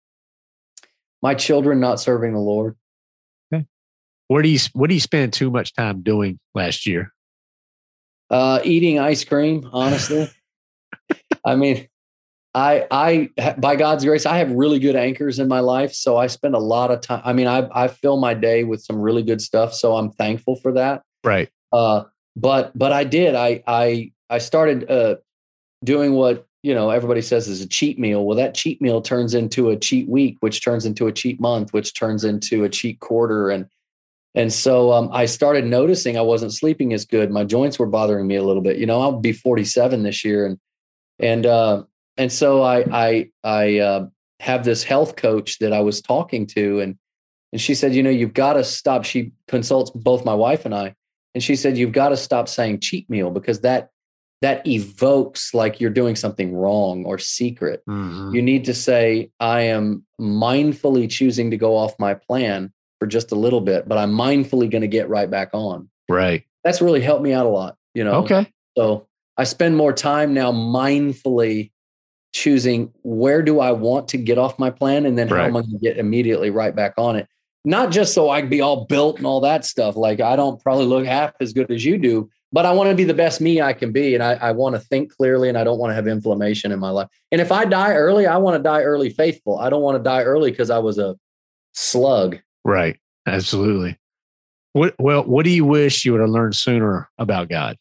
My children not serving the Lord. Okay. Where do you, what do you spend too much time doing last year? Uh, eating ice cream, honestly. I mean, I, I, by God's grace, I have really good anchors in my life. So I spend a lot of time. I mean, I, I fill my day with some really good stuff. So I'm thankful for that. Right. Uh, but, but I did, I, I, I started, uh, doing what, you know, everybody says is a cheat meal. Well, that cheat meal turns into a cheat week, which turns into a cheat month, which turns into a cheat quarter. And, and so, um, I started noticing I wasn't sleeping as good. My joints were bothering me a little bit. You know, I'll be forty-seven this year. And, And, uh, and so I, I, I, uh, have this health coach that I was talking to, and, and she said, you know, you've got to stop. She consults both my wife and I, and she said, you've got to stop saying cheat meal, because that, that evokes like you're doing something wrong or secret. Mm-hmm. You need to say, I am mindfully choosing to go off my plan for just a little bit, but I'm mindfully going to get right back on. Right. That's really helped me out a lot, you know? Okay. So I spend more time now mindfully choosing where do I want to get off my plan, and then right. how am I going to get immediately right back on it? Not just so I can be all built and all that stuff. Like I don't probably look half as good as you do, but I want to be the best me I can be. And I, I want to think clearly, and I don't want to have inflammation in my life. And if I die early, I want to die early faithful. I don't want to die early because I was a slug. Right. Absolutely. What, well, what do you wish you would have learned sooner about God?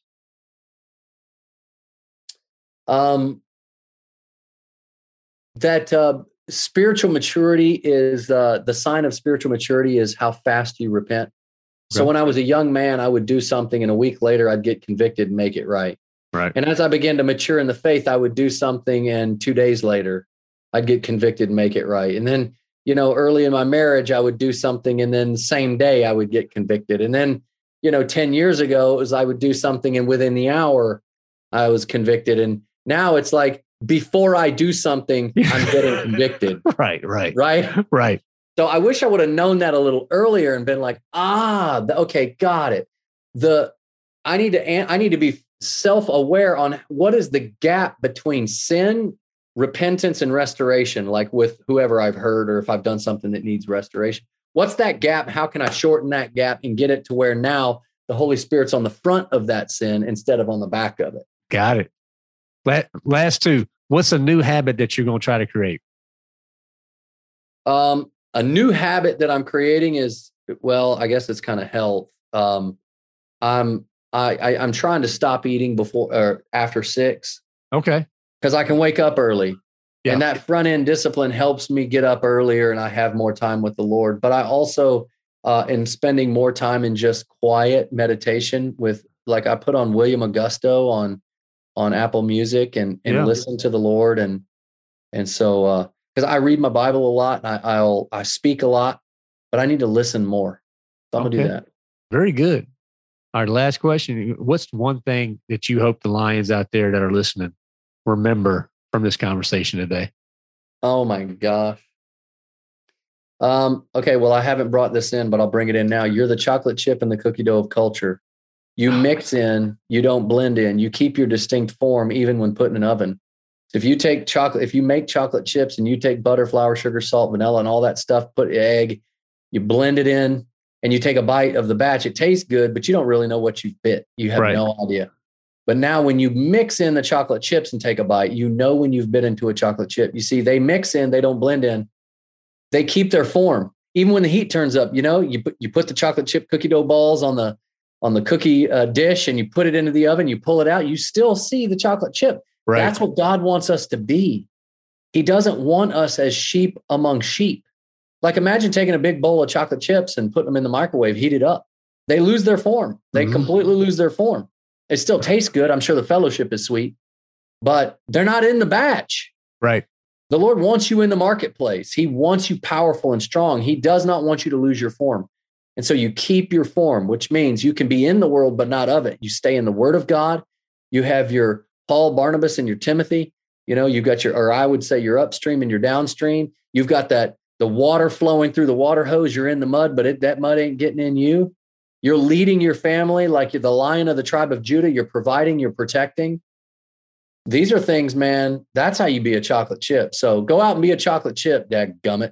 Um, that uh, spiritual maturity is uh, the sign of spiritual maturity is how fast you repent. So okay. when I was a young man, I would do something, and a week later I'd get convicted and make it right. Right. And as I began to mature in the faith, I would do something, and two days later, I'd get convicted and make it right. And then, you know, early in my marriage, I would do something, and then the same day I would get convicted. And then, you know, ten years ago, it was I would do something, and within the hour, I was convicted. And now it's like, before I do something, I'm getting convicted. Right, right. Right? Right. So I wish I would have known that a little earlier and been like, ah, okay, got it. The I need to I need to be self-aware on what is the gap between sin, repentance, and restoration, like with whoever I've heard, or if I've done something that needs restoration. What's that gap? How can I shorten that gap and get it to where now the Holy Spirit's on the front of that sin instead of on the back of it? Got it. Last two. What's a new habit that you're going to try to create? Um, a new habit that I'm creating is, well, I guess it's kind of health. Um, I'm I, I I'm trying to stop eating before or after six. Okay. Because I can wake up early. Yeah. And that front end discipline helps me get up earlier, and I have more time with the Lord. But I also uh, am spending more time in just quiet meditation with, like, I put on William Augusto on on Apple Music and and yeah. listen to the Lord. And and so uh, because I read my Bible a lot, and I, I'll I speak a lot, but I need to listen more. So I'm okay. gonna do that. Very good. All right, last question. What's one thing that you hope the Lions out there that are listening remember from this conversation today? Oh my gosh. Um, okay, well, I haven't brought this in, but I'll bring it in now. You're the chocolate chip and the cookie dough of culture. You mix in, you don't blend in. You keep your distinct form even when put in an oven. So if you take chocolate, if you make chocolate chips and you take butter, flour, sugar, salt, vanilla, and all that stuff, put egg, you blend it in, and you take a bite of the batch, it tastes good, but you don't really know what you've bit. You have right. no idea. But now when you mix in the chocolate chips and take a bite, you know when you've bit into a chocolate chip. You see, they mix in, they don't blend in. They keep their form. Even when the heat turns up, you know, you put, you put the chocolate chip cookie dough balls on the on the cookie uh, dish, and you put it into the oven, you pull it out, you still see the chocolate chip. Right. That's what God wants us to be. He doesn't want us as sheep among sheep. Like, imagine taking a big bowl of chocolate chips and putting them in the microwave, heat it up. They lose their form. They mm-hmm. completely lose their form. It still tastes good. I'm sure the fellowship is sweet, but they're not in the batch. Right. The Lord wants you in the marketplace. He wants you powerful and strong. He does not want you to lose your form. And so you keep your form, which means you can be in the world, but not of it. You stay in the Word of God. You have your Paul, Barnabas, and your Timothy. You know, you've got your, or I would say your upstream and your downstream. You've got that, the water flowing through the water hose. You're in the mud, but it, that mud ain't getting in you. You're leading your family like you're the Lion of the tribe of Judah. You're providing, you're protecting. These are things, man, that's how you be a chocolate chip. So go out and be a chocolate chip, dadgummit.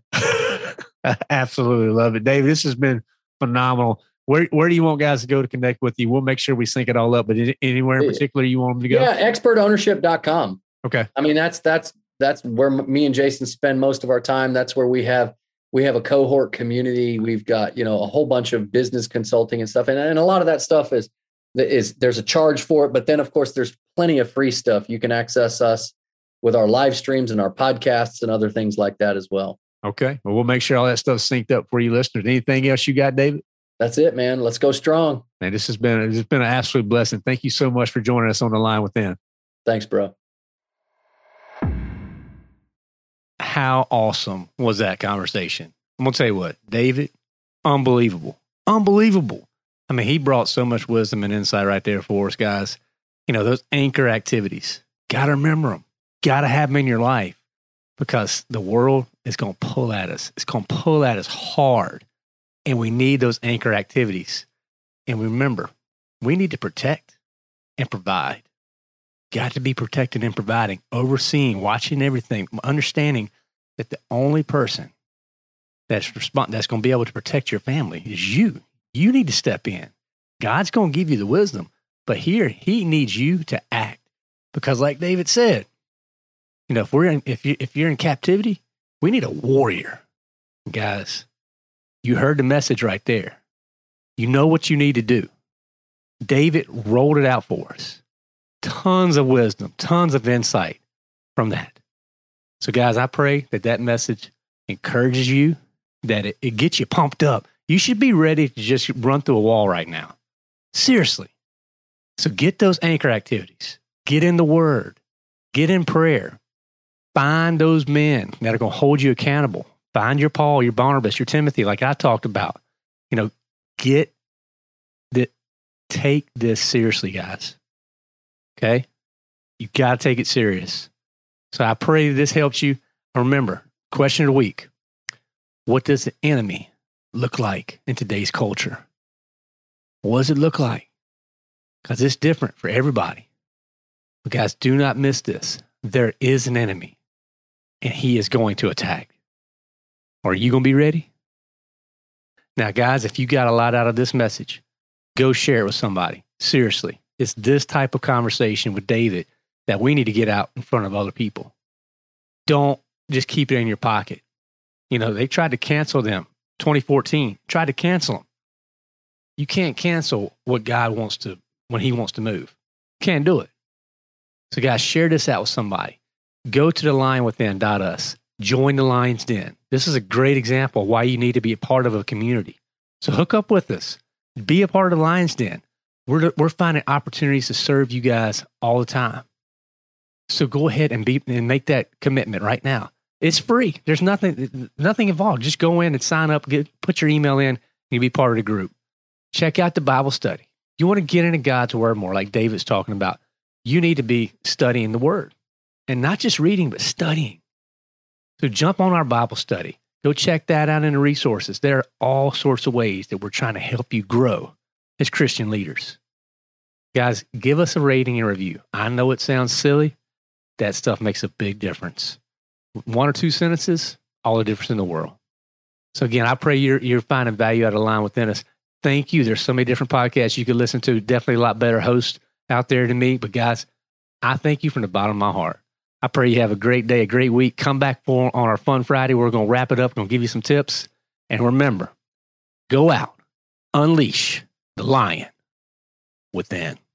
Absolutely love it. Dave, this has been phenomenal. Where where do you want guys to go to connect with you? We'll make sure we sync it all up, but anywhere in particular you want them to go? Yeah, expert ownership dot com. Okay. I mean, that's that's that's where me and Jason spend most of our time. That's where we have we have a cohort community. We've got, you know, a whole bunch of business consulting and stuff. And, and a lot of that stuff is is there's a charge for it, but then of course there's plenty of free stuff. You can access us with our live streams and our podcasts and other things like that as well. Okay. Well, we'll make sure all that stuff's synced up for you listeners. Anything else you got, David? That's it, man. Let's go strong. Man, this has been, it's been an absolute blessing. Thank you so much for joining us on The Line Within. Thanks, bro. How awesome was that conversation? I'm going to tell you what, David, unbelievable. Unbelievable. I mean, he brought so much wisdom and insight right there for us, guys. You know, those anchor activities, got to remember them. Got to have them in your life, because the world is going to pull at us. It's going to pull at us hard. And we need those anchor activities. And remember, we need to protect and provide. Got to be protecting and providing, overseeing, watching everything, understanding that the only person that's respond that's going to be able to protect your family is you. You need to step in. God's going to give you the wisdom, but here he needs you to act, because, like David said, you know, if we're in, if you if you're in captivity, we need a warrior, guys. You heard the message right there. You know what you need to do. David rolled it out for us. Tons of wisdom, tons of insight from that. So, guys, I pray that that message encourages you, that it, it gets you pumped up. You should be ready to just run through a wall right now. Seriously. So get those anchor activities. Get in the word. Get in prayer. Find those men that are going to hold you accountable. Find your Paul, your Barnabas, your Timothy, like I talked about. You know, get the, take this seriously, guys. Okay? You got to take it serious. So I pray this helps you. Remember, question of the week. What does the enemy look like in today's culture? What does it look like? Because it's different for everybody. But guys, do not miss this. There is an enemy, and he is going to attack. Are you going to be ready? Now, guys, if you got a lot out of this message, go share it with somebody. Seriously, it's this type of conversation with David that we need to get out in front of other people. Don't just keep it in your pocket. You know, they tried to cancel them. twenty fourteen, tried to cancel them. You can't cancel what God wants to, when he wants to move. Can't do it. So guys, share this out with somebody. Go to the lion within dot us. Join the Lion's Den. This is a great example of why you need to be a part of a community. So hook up with us. Be a part of the Lion's Den. We're, we're finding opportunities to serve you guys all the time. So go ahead and be and make that commitment right now. It's free. There's nothing nothing involved. Just go in and sign up, get, put your email in, and you'll be part of the group. Check out the Bible study. You want to get into God's word more, like David's talking about. You need to be studying the word. And not just reading, but studying. So jump on our Bible study. Go check that out in the resources. There are all sorts of ways that we're trying to help you grow as Christian leaders. Guys, give us a rating and review. I know it sounds silly. That stuff makes a big difference. One or two sentences, all the difference in the world. So again, I pray you're, you're finding value out of the Line Within Us. Thank you. There's so many different podcasts you could listen to. Definitely a lot better hosts out there than me. But guys, I thank you from the bottom of my heart. I pray you have a great day, a great week. Come back for on our Fun Friday. We're going to wrap it up. We're going to give you some tips. And remember, go out, unleash the lion within.